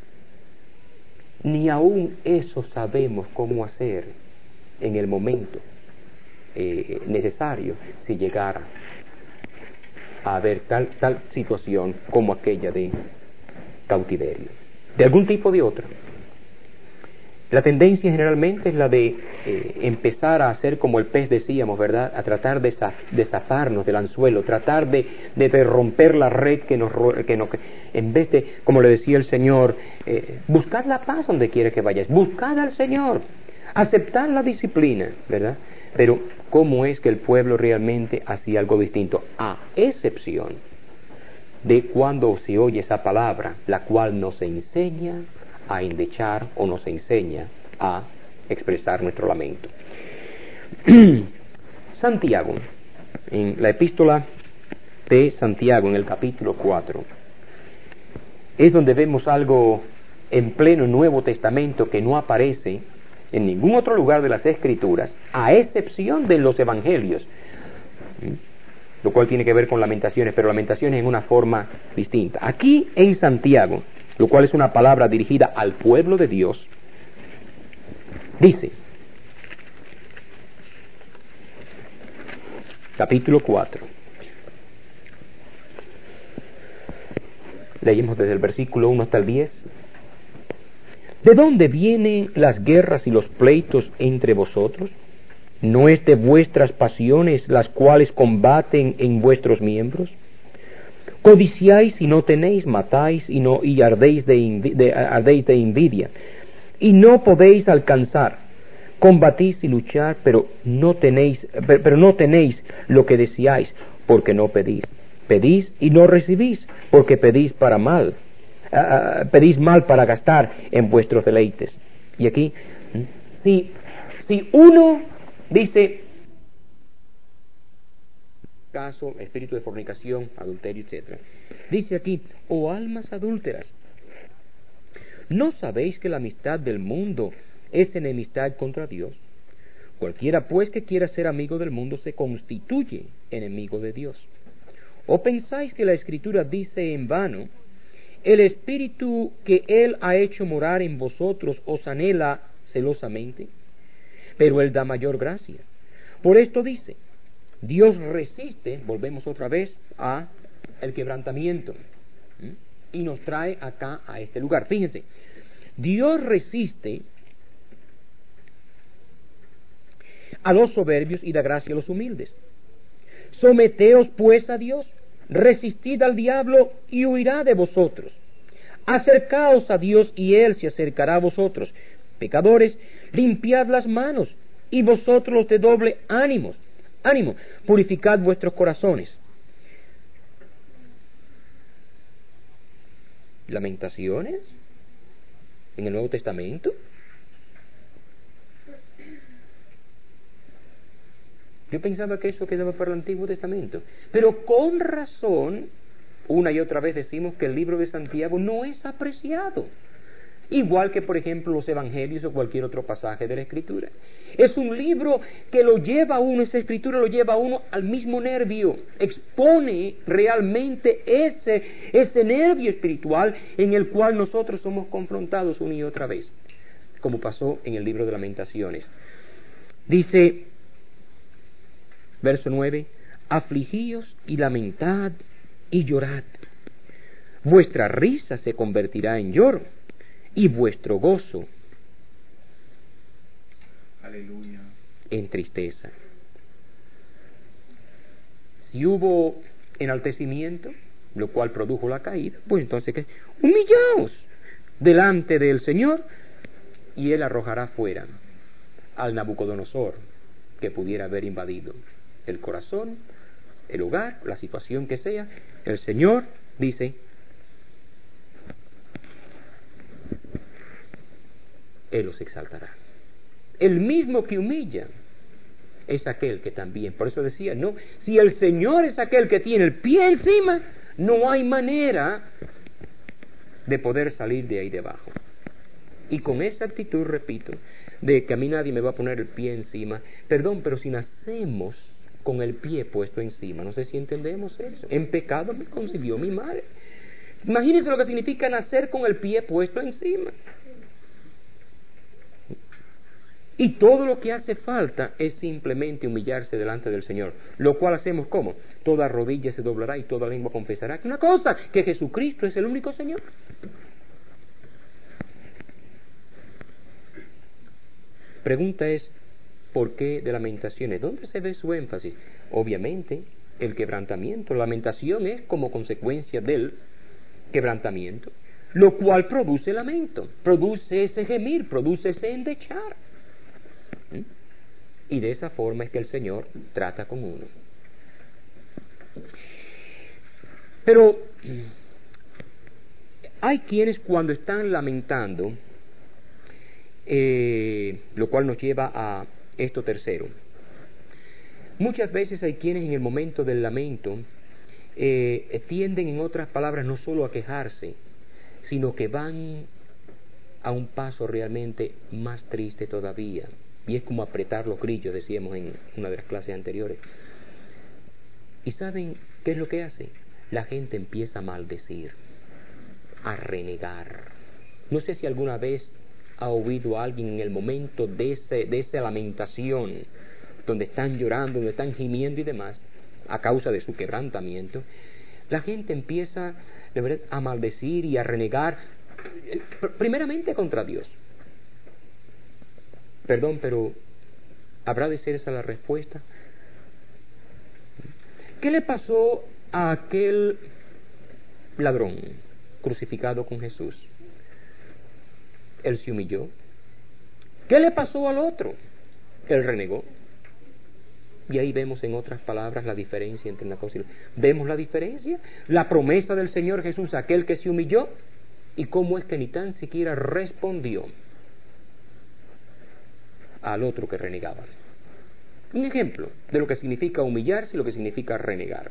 Ni aún eso sabemos cómo hacer en el momento necesario si llegara a haber tal situación como aquella de cautiverio, de algún tipo o de otra. La tendencia generalmente es la de empezar a hacer como el pez decíamos, ¿verdad? A tratar de zafarnos del anzuelo, tratar de romper la red que nos en vez de, como le decía el Señor, buscad la paz donde quiera que vayáis, buscad al Señor, aceptar la disciplina, ¿verdad? Pero ¿cómo es que el pueblo realmente hacía algo distinto? A excepción de cuando se oye esa palabra, la cual nos enseña a endechar o nos enseña a expresar nuestro lamento. Santiago, en la epístola de Santiago, en el capítulo 4, es donde vemos algo en pleno Nuevo Testamento que no aparece en ningún otro lugar de las Escrituras, a excepción de los Evangelios, lo cual tiene que ver con Lamentaciones, pero Lamentaciones en una forma distinta. Aquí en Santiago, lo cual es una palabra dirigida al pueblo de Dios, dice, capítulo 4, leímos desde el versículo 1 hasta el 10, ¿de dónde vienen las guerras y los pleitos entre vosotros? ¿No es de vuestras pasiones las cuales combaten en vuestros miembros? Codiciáis y no tenéis, matáis y ardéis de envidia, y no podéis alcanzar. Combatís y luchar, pero no tenéis lo que deseáis, porque no pedís. Pedís y no recibís, porque pedís para mal. Pedís mal para gastar en vuestros deleites. Y aquí, si uno dice, caso, espíritu de fornicación, adulterio, etc. Dice aquí, oh almas adúlteras, ¿no sabéis que la amistad del mundo es enemistad contra Dios? Cualquiera pues que quiera ser amigo del mundo se constituye enemigo de Dios. ¿O pensáis que la Escritura dice en vano, el Espíritu que Él ha hecho morar en vosotros os anhela celosamente? Pero Él da mayor gracia. Por esto dice, Dios resiste, volvemos otra vez a el quebrantamiento, y nos trae acá a este lugar. Fíjense, Dios resiste a los soberbios y da gracia a los humildes. Someteos pues a Dios, resistid al diablo y huirá de vosotros. Acercaos a Dios y Él se acercará a vosotros. Pecadores, limpiad las manos, y vosotros los de doble ánimo, purificad vuestros corazones. Lamentaciones en el Nuevo Testamento. Yo pensaba que eso quedaba para el Antiguo Testamento, pero con razón, una y otra vez decimos que el libro de Santiago no es apreciado, igual que por ejemplo los Evangelios o cualquier otro pasaje de la Escritura. Es un libro que lo lleva a uno, esa Escritura lo lleva a uno al mismo nervio, expone realmente ese nervio espiritual en el cual nosotros somos confrontados una y otra vez, como pasó en el libro de Lamentaciones. Dice, verso 9, afligíos y lamentad y llorad. Vuestra risa se convertirá en lloro y vuestro gozo, aleluya, en tristeza. Si hubo enaltecimiento, lo cual produjo la caída, pues entonces ¿qué? Humillaos delante del Señor y Él arrojará fuera al Nabucodonosor que pudiera haber invadido el corazón, el hogar, la situación que sea. El Señor dice, Él los exaltará. El mismo que humilla es aquel que también, por eso decía, no, si el Señor es aquel que tiene el pie encima, no hay manera de poder salir de ahí debajo. Y con esa actitud, repito, de que a mí nadie me va a poner el pie encima, perdón, pero si nacemos con el pie puesto encima, no sé si entendemos eso. En pecado me concibió mi madre. Imagínense lo que significa nacer con el pie puesto encima. Y todo lo que hace falta es simplemente humillarse delante del Señor, lo cual hacemos ¿cómo? Toda rodilla se doblará y toda lengua confesará una cosa, que Jesucristo es el único Señor. Pregunta es, ¿por qué de Lamentaciones? ¿Dónde se ve su énfasis? Obviamente, el quebrantamiento. La lamentación es como consecuencia del quebrantamiento, lo cual produce lamento, produce ese gemir, produce ese endechar. Y de esa forma es que el Señor trata con uno. Pero hay quienes cuando están lamentando, lo cual nos lleva a esto tercero. Muchas veces hay quienes en el momento del lamento tienden, en otras palabras, no solo a quejarse, sino que van a un paso realmente más triste todavía. Y es como apretar los grillos, decíamos en una de las clases anteriores. ¿Y saben qué es lo que hace? La gente empieza a maldecir, a renegar. No sé si alguna vez ha oído a alguien en el momento de esa lamentación, donde están llorando, donde están gimiendo y demás, a causa de su quebrantamiento, la gente empieza de verdad a maldecir y a renegar, primeramente contra Dios. Perdón, pero ¿habrá de ser esa la respuesta? ¿Qué le pasó a aquel ladrón crucificado con Jesús? Él se humilló. ¿Qué le pasó al otro? Él renegó. Y ahí vemos, en otras palabras, la diferencia entre una cosa y otra. ¿Vemos la diferencia? La promesa del Señor Jesús, aquel que se humilló, y cómo es que ni tan siquiera respondió al otro que renegaba. Un ejemplo de lo que significa humillarse y lo que significa renegar.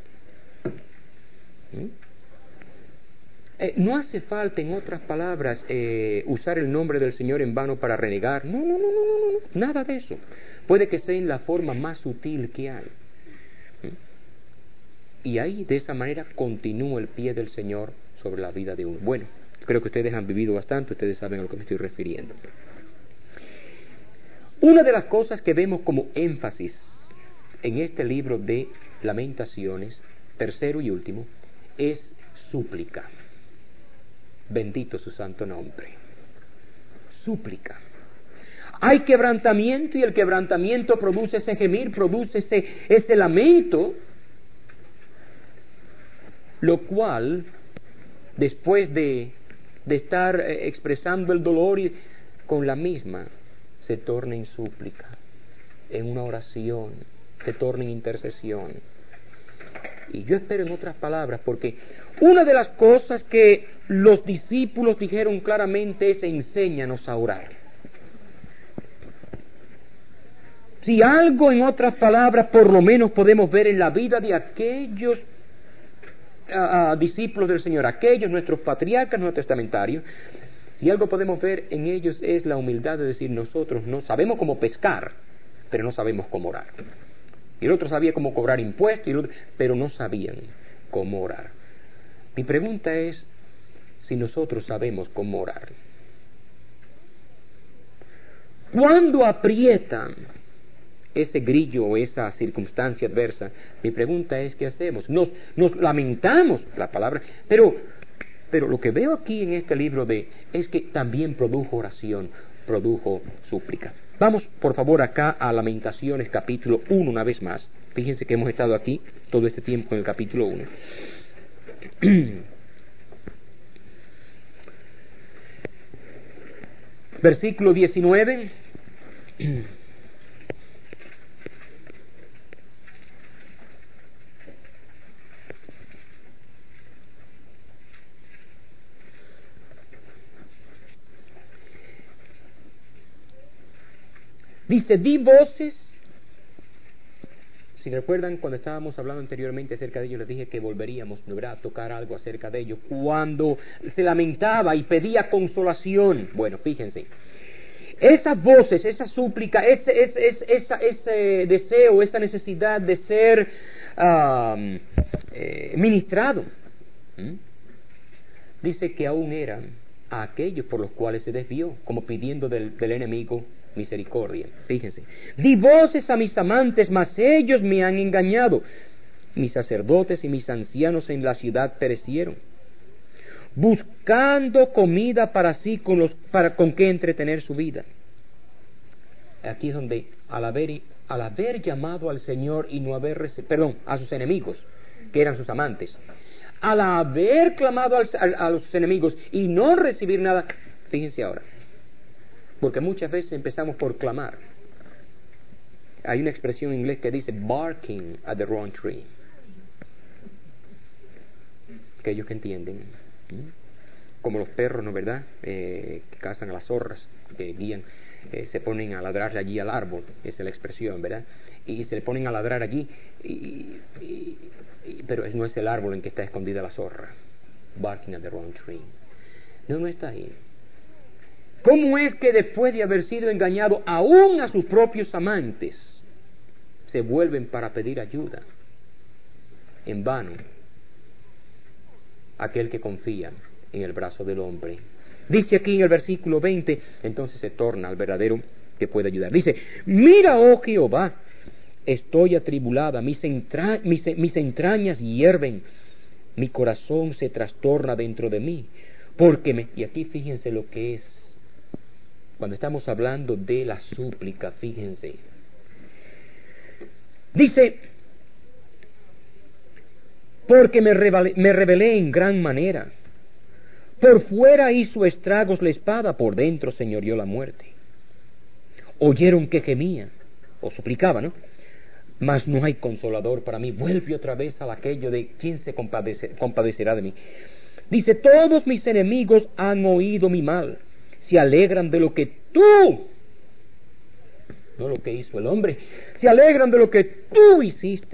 No hace falta, en otras palabras, usar el nombre del Señor en vano para renegar. No, nada de eso. Puede que sea en la forma más sutil que hay. Y ahí, de esa manera, continúa el pie del Señor sobre la vida de uno. Bueno, creo que ustedes han vivido bastante, ustedes saben a lo que me estoy refiriendo. Una de las cosas que vemos como énfasis en este libro de Lamentaciones, tercero y último, es súplica. Bendito su santo nombre. Súplica. Hay quebrantamiento y el quebrantamiento produce ese gemir, produce ese lamento, lo cual, después de estar expresando el dolor con la misma, se torna en súplica, en una oración, se torna en intercesión. Y yo espero, en otras palabras, porque una de las cosas que los discípulos dijeron claramente es: enséñanos a orar. Si algo, en otras palabras, por lo menos podemos ver en la vida de aquellos discípulos del Señor, aquellos nuestros patriarcas neotestamentarios, si algo podemos ver en ellos es la humildad de decir: nosotros no sabemos cómo pescar, pero no sabemos cómo orar. Y el otro sabía cómo cobrar impuestos, pero no sabían cómo orar. Mi pregunta es si nosotros sabemos cómo orar. Cuando aprietan ese grillo o esa circunstancia adversa, mi pregunta es: ¿qué hacemos? Nos lamentamos, la palabra, pero lo que veo aquí en este libro es que también produjo oración, produjo súplica. Vamos, por favor, acá a Lamentaciones, capítulo 1, una vez más. Fíjense que hemos estado aquí todo este tiempo en el capítulo 1. Versículo 19. Dice: di voces. Si recuerdan, cuando estábamos hablando anteriormente acerca de ello, les dije que volveríamos, ¿no verdad?, a tocar algo acerca de ello. Cuando se lamentaba y pedía consolación. Bueno, fíjense, esas voces, esa súplica, ese deseo, esa necesidad de ser ministrado, dice que aún eran a aquellos por los cuales se desvió, como pidiendo del enemigo misericordia. Fíjense: di voces a mis amantes, mas ellos me han engañado. Mis sacerdotes y mis ancianos en la ciudad perecieron, buscando comida para sí con qué entretener su vida. Aquí es donde al haber llamado al Señor y no haber a sus enemigos, que eran sus amantes, al haber clamado a los enemigos y no recibir nada, fíjense ahora, porque muchas veces empezamos por clamar. Hay una expresión en inglés que dice barking at the wrong tree. Aquellos que entienden, como los perros, ¿no verdad?, que cazan a las zorras, que guían, se ponen a ladrarle allí al árbol, esa es la expresión, ¿verdad? Y se le ponen a ladrar allí, pero no es el árbol en que está escondida la zorra. Barking at the wrong tree. No está ahí. ¿Cómo es que después de haber sido engañado aún a sus propios amantes, se vuelven para pedir ayuda? En vano, aquel que confía en el brazo del hombre. Dice aquí en el versículo 20, entonces se torna al verdadero que puede ayudar. Dice: mira, oh Jehová, estoy atribulada, mis entrañas hierven, mi corazón se trastorna dentro de mí, y aquí fíjense lo que es, cuando estamos hablando de la súplica, fíjense. Dice: porque me rebelé en gran manera. Por fuera hizo estragos la espada, por dentro señoreó la muerte. Oyeron que gemía, o suplicaba, ¿no? Mas no hay consolador para mí. Vuelve otra vez a aquello de quién se compadecerá de mí. Dice: todos mis enemigos han oído mi mal, se alegran de lo que tú no lo que hizo el hombre. Se alegran de lo que tú hiciste.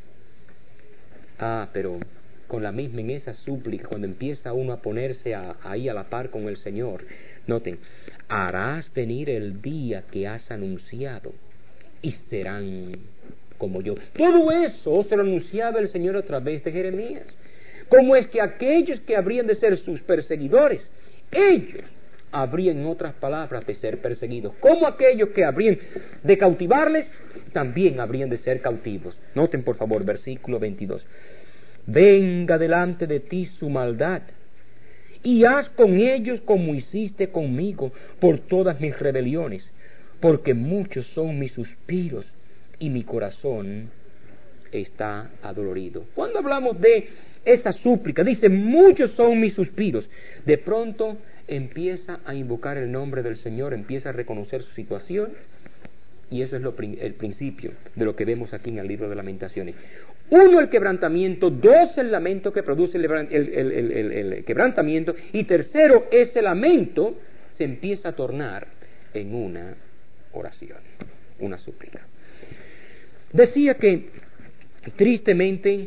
Pero con la misma, en esa súplica, cuando empieza uno a ponerse ahí a la par con el Señor, noten, harás venir el día que has anunciado y serán como yo. Todo eso se lo anunciaba el Señor a través de Jeremías. ¿Cómo es que aquellos que habrían de ser sus perseguidores, ellos habrían, en otras palabras, de ser perseguidos? Como aquellos que habrían de cautivarles, también habrían de ser cautivos. Noten por favor, versículo 22. Venga delante de ti su maldad, y haz con ellos como hiciste conmigo por todas mis rebeliones, porque muchos son mis suspiros, y mi corazón está adolorido. Cuando hablamos de esa súplica, dice, muchos son mis suspiros, de pronto empieza a invocar el nombre del Señor, empieza a reconocer su situación, y eso es el principio de lo que vemos aquí en el libro de Lamentaciones. Uno, el quebrantamiento; dos, el lamento que produce el quebrantamiento; y tercero, ese lamento se empieza a tornar en una oración, una súplica. Decía que tristemente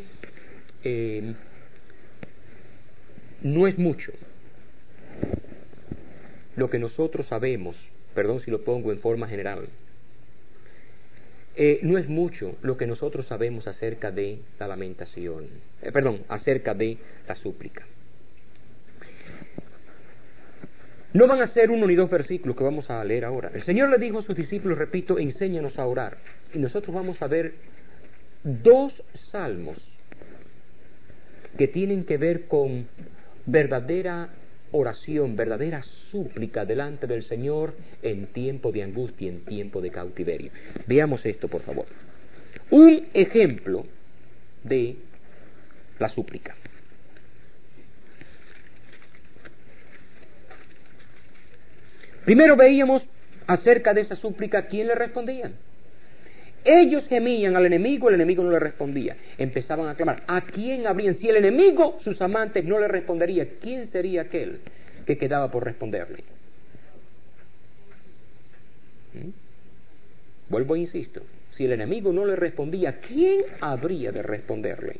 no es mucho lo que nosotros sabemos, perdón si lo pongo en forma general, no es mucho lo que nosotros sabemos acerca de la lamentación, acerca de la súplica. No van a ser 1 ni 2 versículos que vamos a leer ahora. El Señor le dijo a sus discípulos, repito, enséñanos a orar. Y nosotros vamos a ver 2 salmos que tienen que ver con verdadera oración, verdadera súplica delante del Señor en tiempo de angustia, en tiempo de cautiverio. Veamos esto, por favor. Un ejemplo de la súplica. Primero veíamos acerca de esa súplica, ¿quién le respondía? Ellos gemían al enemigo, el enemigo no le respondía. Empezaban a clamar, ¿a quién habrían? Si el enemigo, sus amantes, no le respondería, ¿quién sería aquel que quedaba por responderle? Vuelvo e insisto, si el enemigo no le respondía, ¿quién habría de responderle?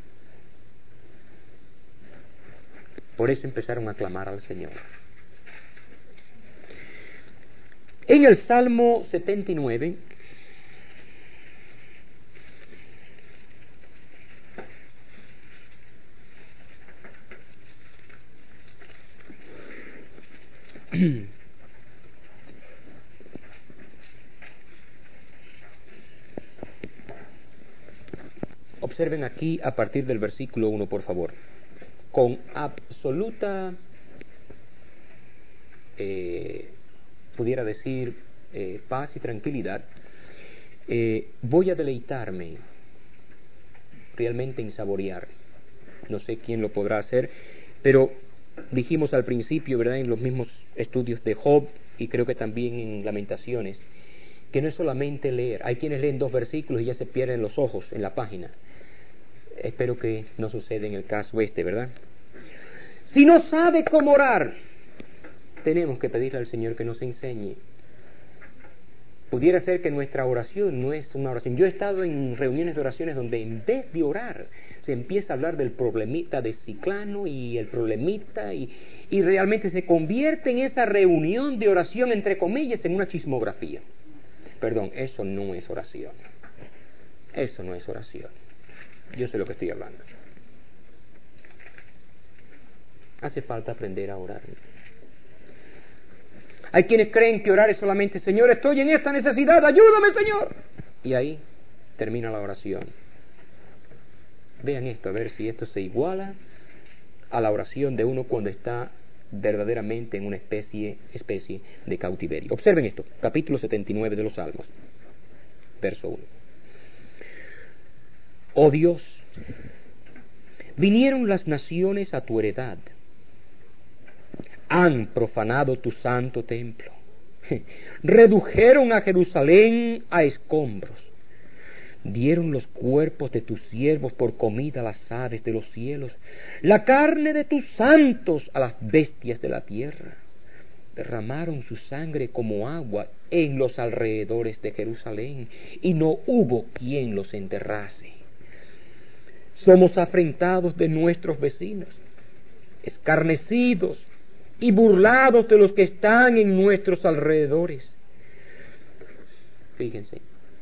Por eso empezaron a clamar al Señor. En el Salmo 79, observen aquí a partir del versículo 1, por favor. Con absoluta, pudiera decir, paz y tranquilidad, voy a deleitarme realmente en saborear. No sé quién lo podrá hacer, pero dijimos al principio, ¿verdad?, en los mismos estudios de Job, y creo que también en Lamentaciones, que no es solamente leer. Hay quienes leen 2 versículos y ya se pierden los ojos en la página. Espero que no suceda en el caso ¿verdad? Si no sabe cómo orar, tenemos que pedirle al Señor que nos enseñe. Pudiera ser que nuestra oración no es una oración. Yo he estado en reuniones de oraciones donde en vez de orar se empieza a hablar del problemita de Ciclano y el problemita y realmente se convierte en esa reunión de oración entre comillas en una chismografía. Perdón, eso no es oración. Eso no es oración. Yo sé lo que estoy hablando. Hace falta aprender a orar. Hay quienes creen que orar es solamente, Señor, estoy en esta necesidad, ayúdame, Señor. Y ahí termina la oración. Vean esto, a ver si esto se iguala a la oración de uno cuando está verdaderamente en una especie de cautiverio. Observen esto, capítulo 79 de los Salmos, verso 1. Oh Dios, vinieron las naciones a tu heredad, han profanado tu santo templo, redujeron a Jerusalén a escombros, dieron los cuerpos de tus siervos por comida a las aves de los cielos, la carne de tus santos a las bestias de la tierra. derramaron su sangre como agua en los alrededores de Jerusalén, y no hubo quien los enterrase. Somos afrentados de nuestros vecinos, escarnecidos y burlados de los que están en nuestros alrededores. Fíjense,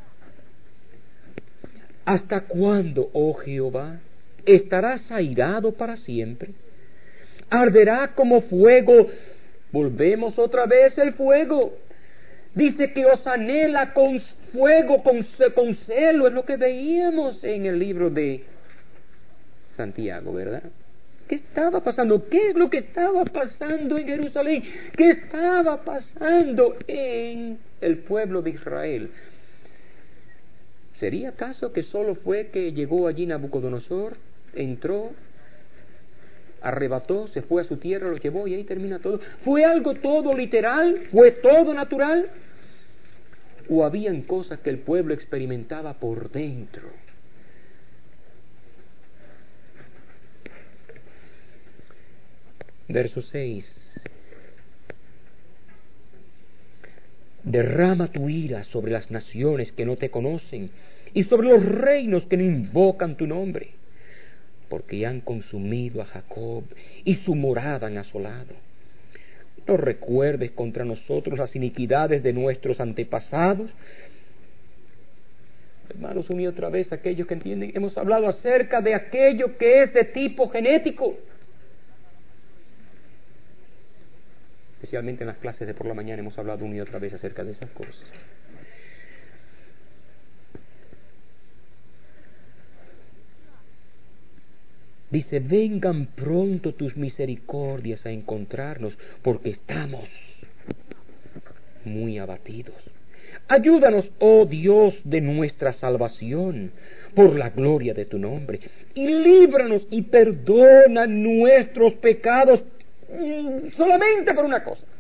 ¿hasta cuándo, oh Jehová, estarás airado para siempre? ¿Arderá como fuego? Volvemos otra vez el fuego. Dice que os anhela con fuego, con celo. Es lo que veíamos en el libro de Santiago, ¿verdad? ¿Qué estaba pasando? ¿Qué es lo que estaba pasando en Jerusalén? ¿Qué estaba pasando en el pueblo de Israel? ¿Sería acaso que solo fue que llegó allí Nabucodonosor, entró, arrebató, se fue a su tierra, lo llevó y ahí termina todo? ¿Fue algo todo literal? ¿Fue todo natural? ¿O habían cosas que el pueblo experimentaba por dentro? Verso 6. Derrama tu ira sobre las naciones que no te conocen y sobre los reinos que no invocan tu nombre, porque han consumido a Jacob y su morada han asolado. No recuerdes contra nosotros las iniquidades de nuestros antepasados. Hermanos, uní otra vez aquellos que entienden, hemos hablado acerca de aquello que es de tipo genético. Especialmente en las clases de por la mañana hemos hablado una y otra vez acerca de esas cosas. Dice, vengan pronto tus misericordias a encontrarnos, porque estamos muy abatidos. Ayúdanos, oh Dios de nuestra salvación, por la gloria de tu nombre, y líbranos y perdona nuestros pecados, solamente por una cosa,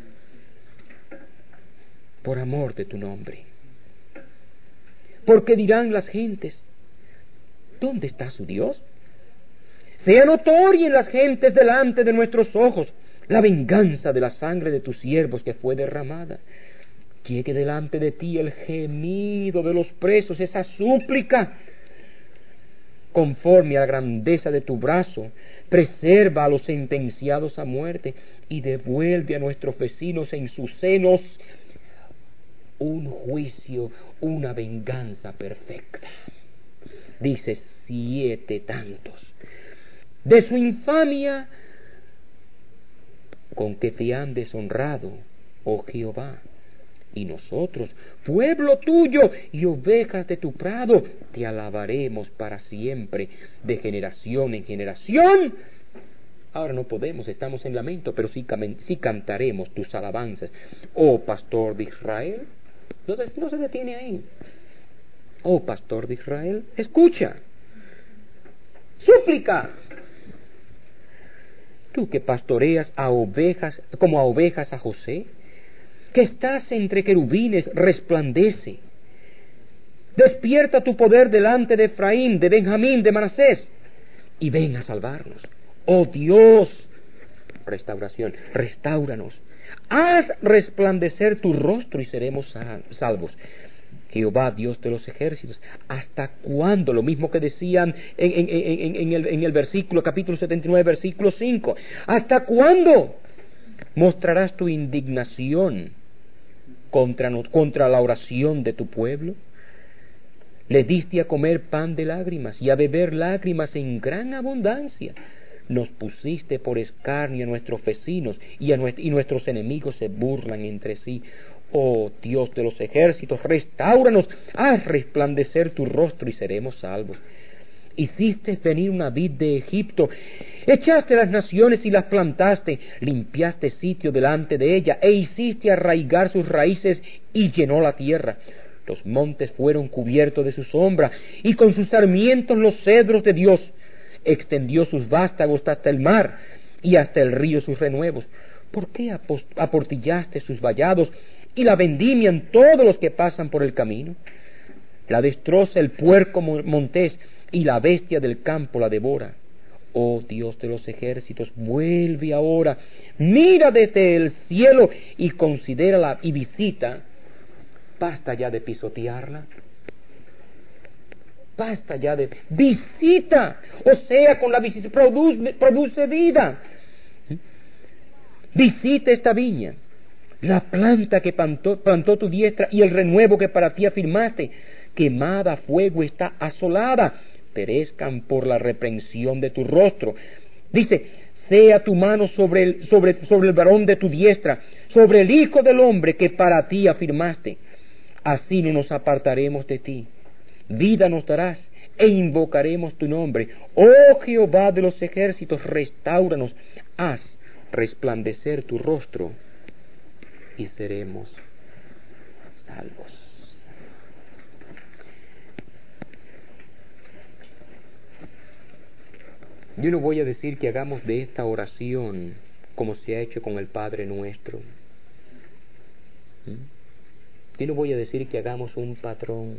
por amor de tu nombre. Porque dirán las gentes, ¿dónde está su Dios? Sea notoria en las gentes delante de nuestros ojos la venganza de la sangre de tus siervos que fue derramada. Llegue delante de ti el gemido de los presos, esa súplica. Conforme a la grandeza de tu brazo, preserva a los sentenciados a muerte y devuelve a nuestros vecinos en sus senos un juicio, una venganza perfecta. Dice 7 tantos. De su infamia con que te han deshonrado, oh Jehová. Y nosotros, pueblo tuyo y ovejas de tu prado, te alabaremos para siempre, de generación en generación. Ahora no podemos, estamos en lamento, pero sí cantaremos tus alabanzas. Oh pastor de Israel, no se detiene ahí. Oh pastor de Israel, escucha. Súplica. Tú que pastoreas a ovejas, como a ovejas a José, que estás entre querubines, resplandece. Despierta tu poder delante de Efraín, de Benjamín, de Manasés, y ven a salvarnos. Oh Dios, restauración, restáuranos. Haz resplandecer tu rostro y seremos salvos. Jehová, Dios de los ejércitos, ¿hasta cuándo? Lo mismo que decían en el versículo, capítulo 79, versículo 5. ¿Hasta cuándo mostrarás tu indignación contra la oración de tu pueblo? Le diste a comer pan de lágrimas y a beber lágrimas en gran abundancia. Nos pusiste por escarnio a nuestros vecinos y nuestros enemigos se burlan entre sí. Oh Dios de los ejércitos, restáuranos, haz resplandecer tu rostro y seremos salvos. Hiciste venir una vid de Egipto, echaste las naciones y las plantaste, limpiaste sitio delante de ella, e hiciste arraigar sus raíces y llenó la tierra. Los montes fueron cubiertos de su sombra, y con sus sarmientos los cedros de Dios. Extendió sus vástagos hasta el mar, y hasta el río sus renuevos. ¿Por qué aportillaste sus vallados, y la vendimian todos los que pasan por el camino? La destroza el puerco montés, y la bestia del campo la devora. Oh Dios de los ejércitos, vuelve ahora, mira desde el cielo y considérala y visita. Basta ya de pisotearla. Basta ya de visita, o sea, con la visita produce vida. Visita esta viña, la planta que plantó tu diestra y el renuevo que para ti afirmaste. Quemada a fuego está asolada, perezcan por la reprensión de tu rostro. Dice, sea tu mano sobre el varón de tu diestra, sobre el hijo del hombre que para ti afirmaste. Así no nos apartaremos de ti. Vida nos darás e invocaremos tu nombre. Oh Jehová de los ejércitos, restáuranos, haz resplandecer tu rostro y seremos salvos. Yo no voy a decir que hagamos de esta oración como se ha hecho con el Padre Nuestro. Yo no voy a decir que hagamos un patrón.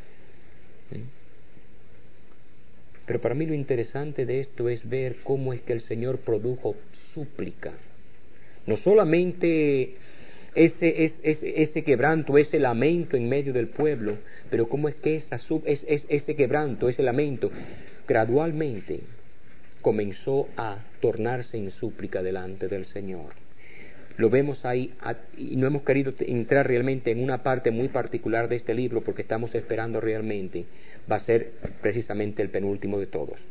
Pero para mí lo interesante de esto es ver cómo es que el Señor produjo súplica. No solamente ese quebranto, ese lamento en medio del pueblo, pero cómo es que ese quebranto, ese lamento, gradualmente comenzó a tornarse en súplica delante del Señor. Lo vemos ahí, y no hemos querido entrar realmente en una parte muy particular de este libro porque estamos esperando realmente, va a ser precisamente el penúltimo de todos.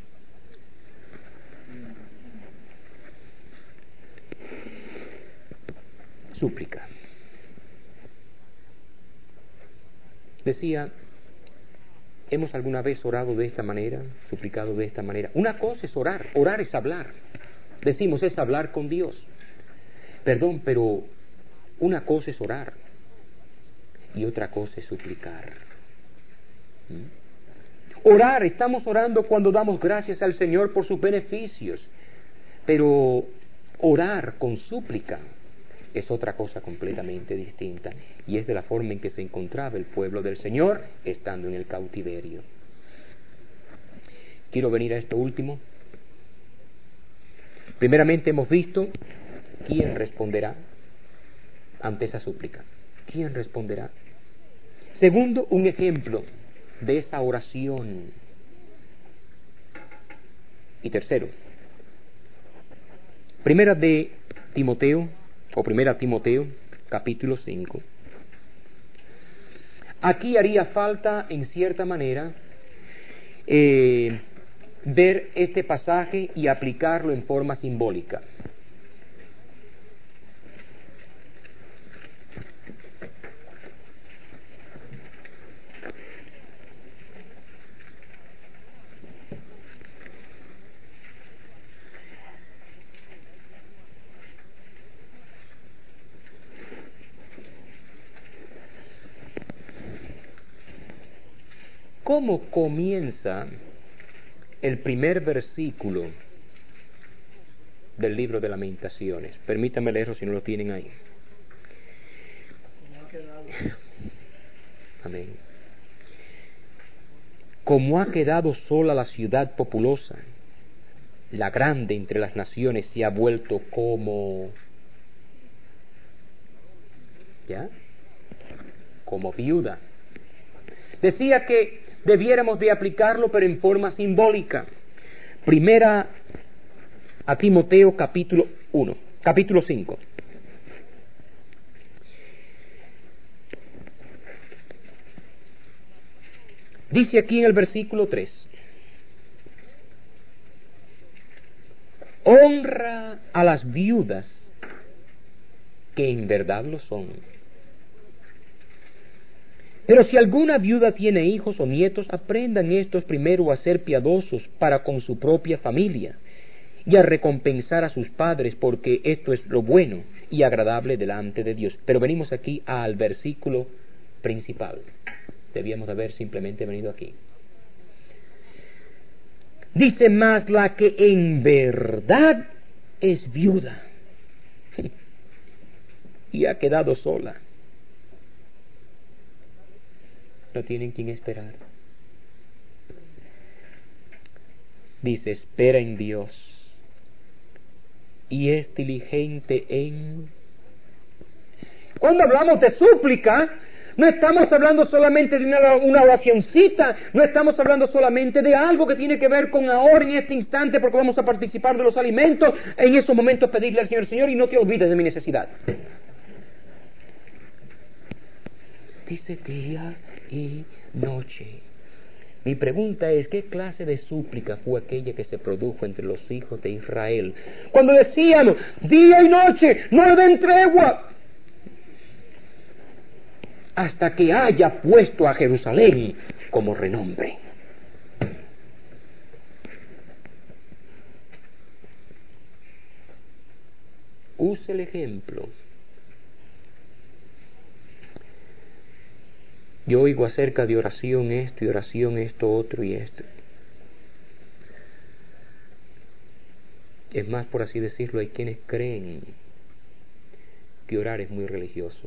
Súplica. Decía, ¿hemos alguna vez orado de esta manera, suplicado de esta manera? Una cosa es orar es hablar. Decimos, es hablar con Dios. Perdón, pero una cosa es orar y otra cosa es suplicar. Orar, estamos orando cuando damos gracias al Señor por sus beneficios, pero orar con súplica es otra cosa completamente distinta, y es de la forma en que se encontraba el pueblo del Señor estando en el cautiverio. Quiero venir a esto último. Primeramente hemos visto quién responderá ante esa súplica. ¿Quién responderá? Segundo, un ejemplo de esa oración. Y tercero, Primera Timoteo, capítulo 5. Aquí haría falta, en cierta manera, ver este pasaje y aplicarlo en forma simbólica. ¿Cómo comienza el primer versículo del libro de Lamentaciones? Permítanme leerlo si no lo tienen ahí. Amén. Como ha quedado sola la ciudad populosa, la grande entre las naciones se ha vuelto como... ¿ya? Como viuda. Decía que debiéramos de aplicarlo, pero en forma simbólica. Primera a Timoteo capítulo 5. Dice aquí en el versículo 3: honra a las viudas que en verdad lo son. Pero si alguna viuda tiene hijos o nietos, aprendan estos primero a ser piadosos para con su propia familia y a recompensar a sus padres, porque esto es lo bueno y agradable delante de Dios. Pero venimos aquí al versículo principal. Debíamos de haber simplemente venido aquí. Dice, más la que en verdad es viuda y ha quedado sola, no tienen quien esperar. Dice, espera en Dios y es diligente en... Cuando hablamos de súplica, no estamos hablando solamente de una oracioncita, no estamos hablando solamente de algo que tiene que ver con ahora en este instante porque vamos a participar de los alimentos, en esos momentos pedirle al Señor, Señor, y no te olvides de mi necesidad. Dice día y noche. Mi pregunta es, ¿qué clase de súplica fue aquella que se produjo entre los hijos de Israel? Cuando decían, día y noche, no le den tregua, hasta que haya puesto a Jerusalén como renombre. Use el ejemplo. Yo oigo acerca de oración esto y oración esto, otro y esto. Es más, por así decirlo, hay quienes creen que orar es muy religioso.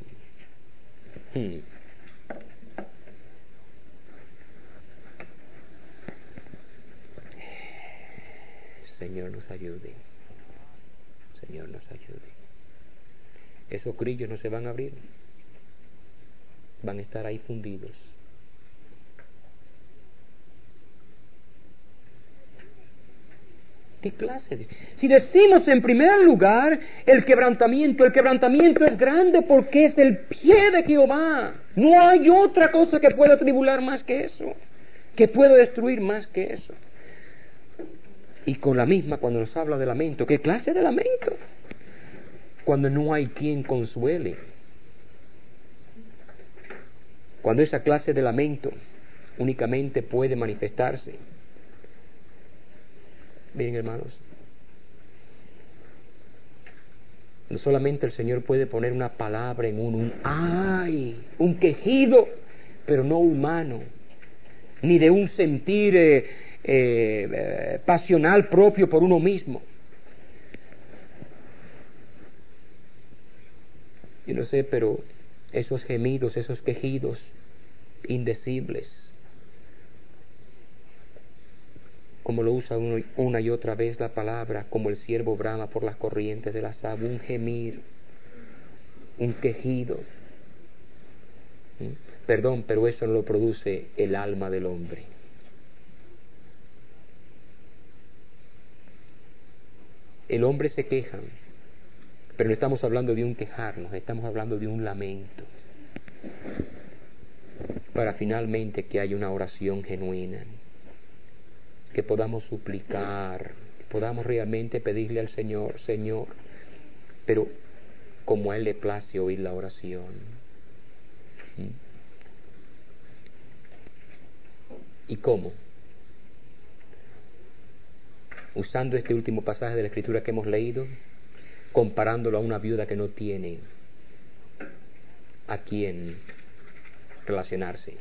Señor nos ayude. Señor nos ayude. Esos grillos no se van a abrir. Van a estar ahí fundidos. ¿Qué clase de...? Si decimos en primer lugar el quebrantamiento es grande porque es el pie de Jehová. No hay otra cosa que pueda tribular más que eso, que pueda destruir más que eso. Y con la misma, cuando nos habla de lamento, ¿qué clase de lamento? Cuando no hay quien consuele. Cuando esa clase de lamento únicamente puede manifestarse. Miren, hermanos, no solamente el Señor puede poner una palabra en un ¡ay!, un quejido, pero no humano, ni de un sentir pasional propio por uno mismo. Yo no sé, pero esos gemidos, esos quejidos indecibles, como lo usa una y otra vez la palabra, como el ciervo brama por las corrientes de las aguas, un gemir, un quejido. Perdón, pero eso no lo produce el alma del hombre. El hombre se queja, pero no estamos hablando de un quejarnos, estamos hablando de un lamento, para finalmente que haya una oración genuina, que podamos suplicar, que podamos realmente pedirle al Señor, Señor, pero como a Él le place oír la oración. ¿Y cómo? Usando este último pasaje de la Escritura que hemos leído, comparándolo a una viuda que no tiene a quién relacionarse.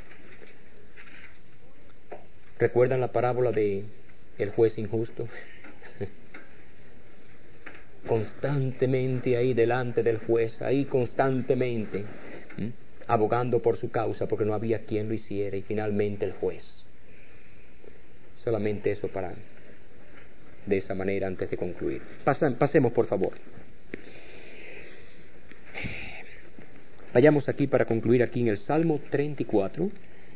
¿Recuerdan la parábola de el juez injusto? Constantemente ahí delante del juez, ahí constantemente, abogando por su causa porque no había quien lo hiciera, y finalmente el juez. Solamente eso para de esa manera antes de concluir. Pasemos por favor. Vayamos aquí para concluir aquí en el Salmo 34.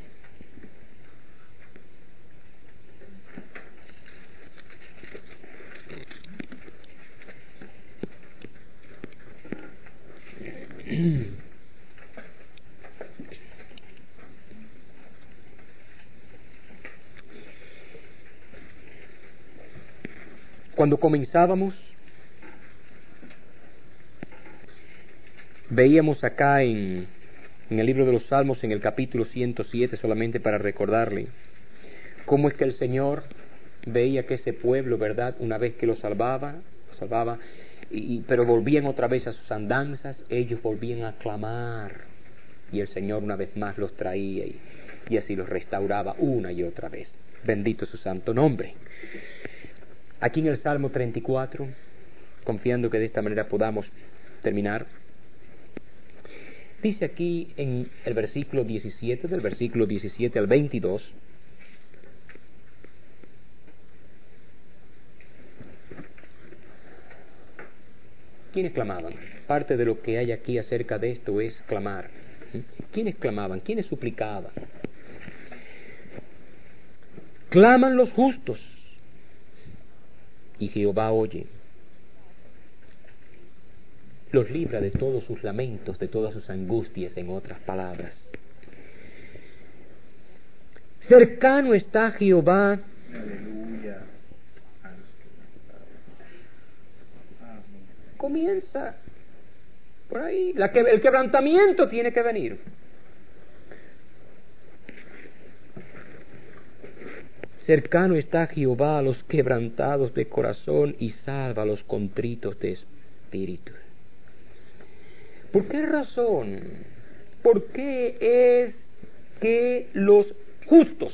Cuando comenzábamos, veíamos acá en el libro de los Salmos, en el capítulo 107, solamente para recordarle, cómo es que el Señor veía que ese pueblo, ¿verdad?, una vez que lo salvaba, pero volvían otra vez a sus andanzas, ellos volvían a clamar, y el Señor una vez más los traía y así los restauraba una y otra vez. Bendito su santo nombre. Aquí en el Salmo 34, confiando que de esta manera podamos terminar, dice aquí en el versículo 17, del versículo 17 al 22, ¿Quiénes clamaban? Parte de lo que hay aquí acerca de esto es clamar. ¿Quiénes clamaban? ¿Quiénes suplicaban? Claman los justos, y Jehová oye. Los libra de todos sus lamentos, de todas sus angustias, en otras palabras. Cercano está Jehová. Aleluya. Comienza por ahí. El quebrantamiento tiene que venir. Cercano está Jehová a los quebrantados de corazón y salva a los contritos de espíritu. ¿Por qué razón? ¿Por qué es que los justos,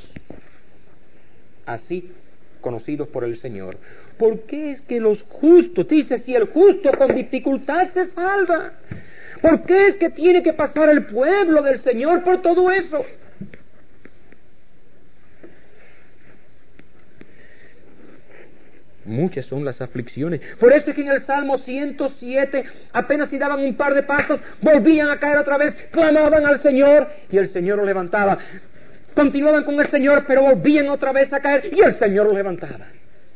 así conocidos por el Señor, por qué es que los justos, dice, si el justo con dificultad se salva, por qué es que tiene que pasar el pueblo del Señor por todo eso? Muchas son las aflicciones. Por eso es que en el Salmo 107, apenas si daban un par de pasos, volvían a caer otra vez, clamaban al Señor y el Señor los levantaba. Continuaban con el Señor, pero volvían otra vez a caer y el Señor los levantaba.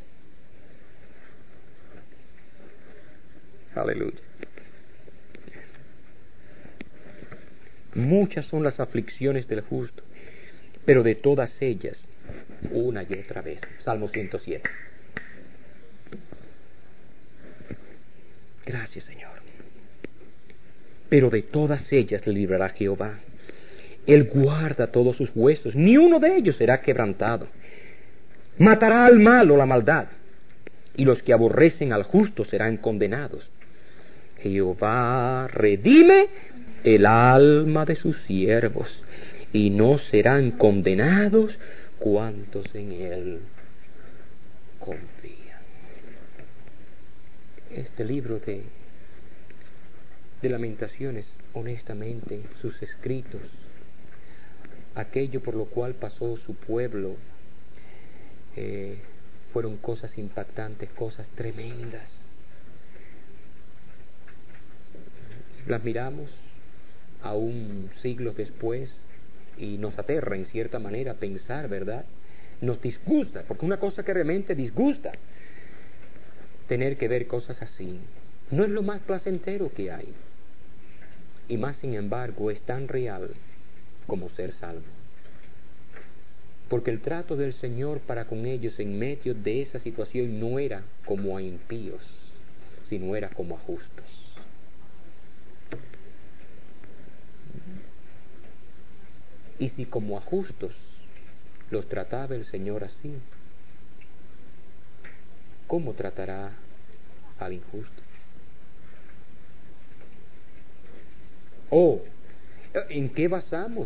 Aleluya. Muchas son las aflicciones del justo, pero de todas ellas, una y otra vez. Salmo 107. Gracias, Señor. Pero de todas ellas le librará Jehová. Él guarda todos sus huesos, ni uno de ellos será quebrantado. Matará al malo la maldad, y los que aborrecen al justo serán condenados. Jehová redime el alma de sus siervos, y no serán condenados cuantos en él confían. Este libro de Lamentaciones, honestamente, sus escritos, aquello por lo cual pasó su pueblo, fueron cosas impactantes, cosas tremendas. Las miramos aún siglos después y nos aterra en cierta manera pensar, ¿verdad? Nos disgusta, porque una cosa que realmente disgusta, tener que ver cosas así. No es lo más placentero que hay. Y más sin embargo es tan real como ser salvo. Porque el trato del Señor para con ellos en medio de esa situación no era como a impíos, sino era como a justos. Y si como a justos los trataba el Señor así, ¿cómo tratará al injusto? ¿En qué basamos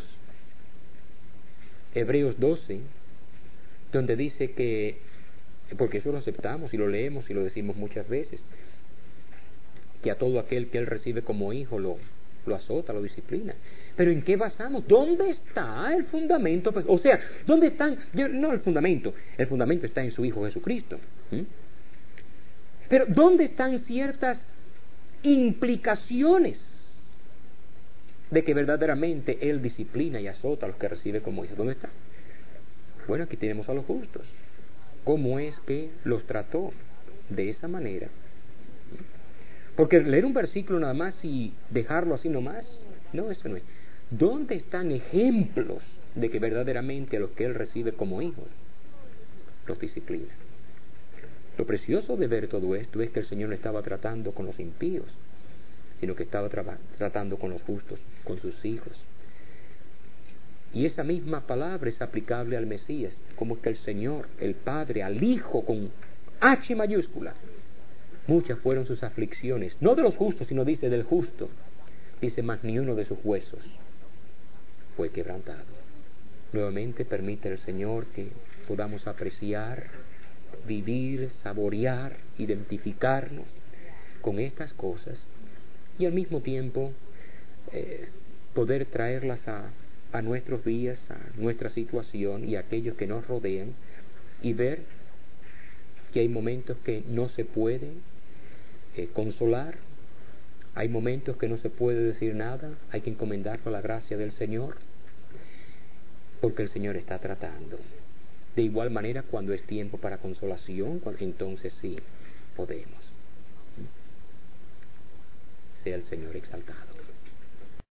Hebreos 12, donde dice que, porque eso lo aceptamos y lo leemos y lo decimos muchas veces, que a todo aquel que Él recibe como hijo lo azota, lo disciplina? Pero ¿en qué basamos? ¿Dónde está el fundamento? O sea, ¿dónde están? No el fundamento está en su Hijo Jesucristo. Pero ¿dónde están ciertas implicaciones de que verdaderamente Él disciplina y azota a los que recibe como hijos? ¿Dónde está? Bueno, aquí tenemos a los justos. ¿Cómo es que los trató de esa manera? Porque leer un versículo nada más y dejarlo así nomás, no, eso no es. ¿Dónde están ejemplos de que verdaderamente a los que Él recibe como hijos los disciplina? Lo precioso de ver todo esto es que el Señor no estaba tratando con los impíos, sino que estaba tratando con los justos, con sus hijos. Y esa misma palabra es aplicable al Mesías, como que el Señor, el Padre, al Hijo con H mayúscula. Muchas fueron sus aflicciones, no de los justos, sino dice del justo. Dice, mas ni uno de sus huesos fue quebrantado. Nuevamente permite el Señor que podamos apreciar, vivir, saborear, identificarnos con estas cosas y al mismo tiempo poder traerlas a nuestros días, a nuestra situación y a aquellos que nos rodean, y ver que hay momentos que no se puede consolar, Hay momentos que no se puede decir nada, hay que encomendarlo a la gracia del Señor, porque el Señor está tratando. De igual manera, cuando es tiempo para consolación, entonces sí podemos. Sea el Señor exaltado.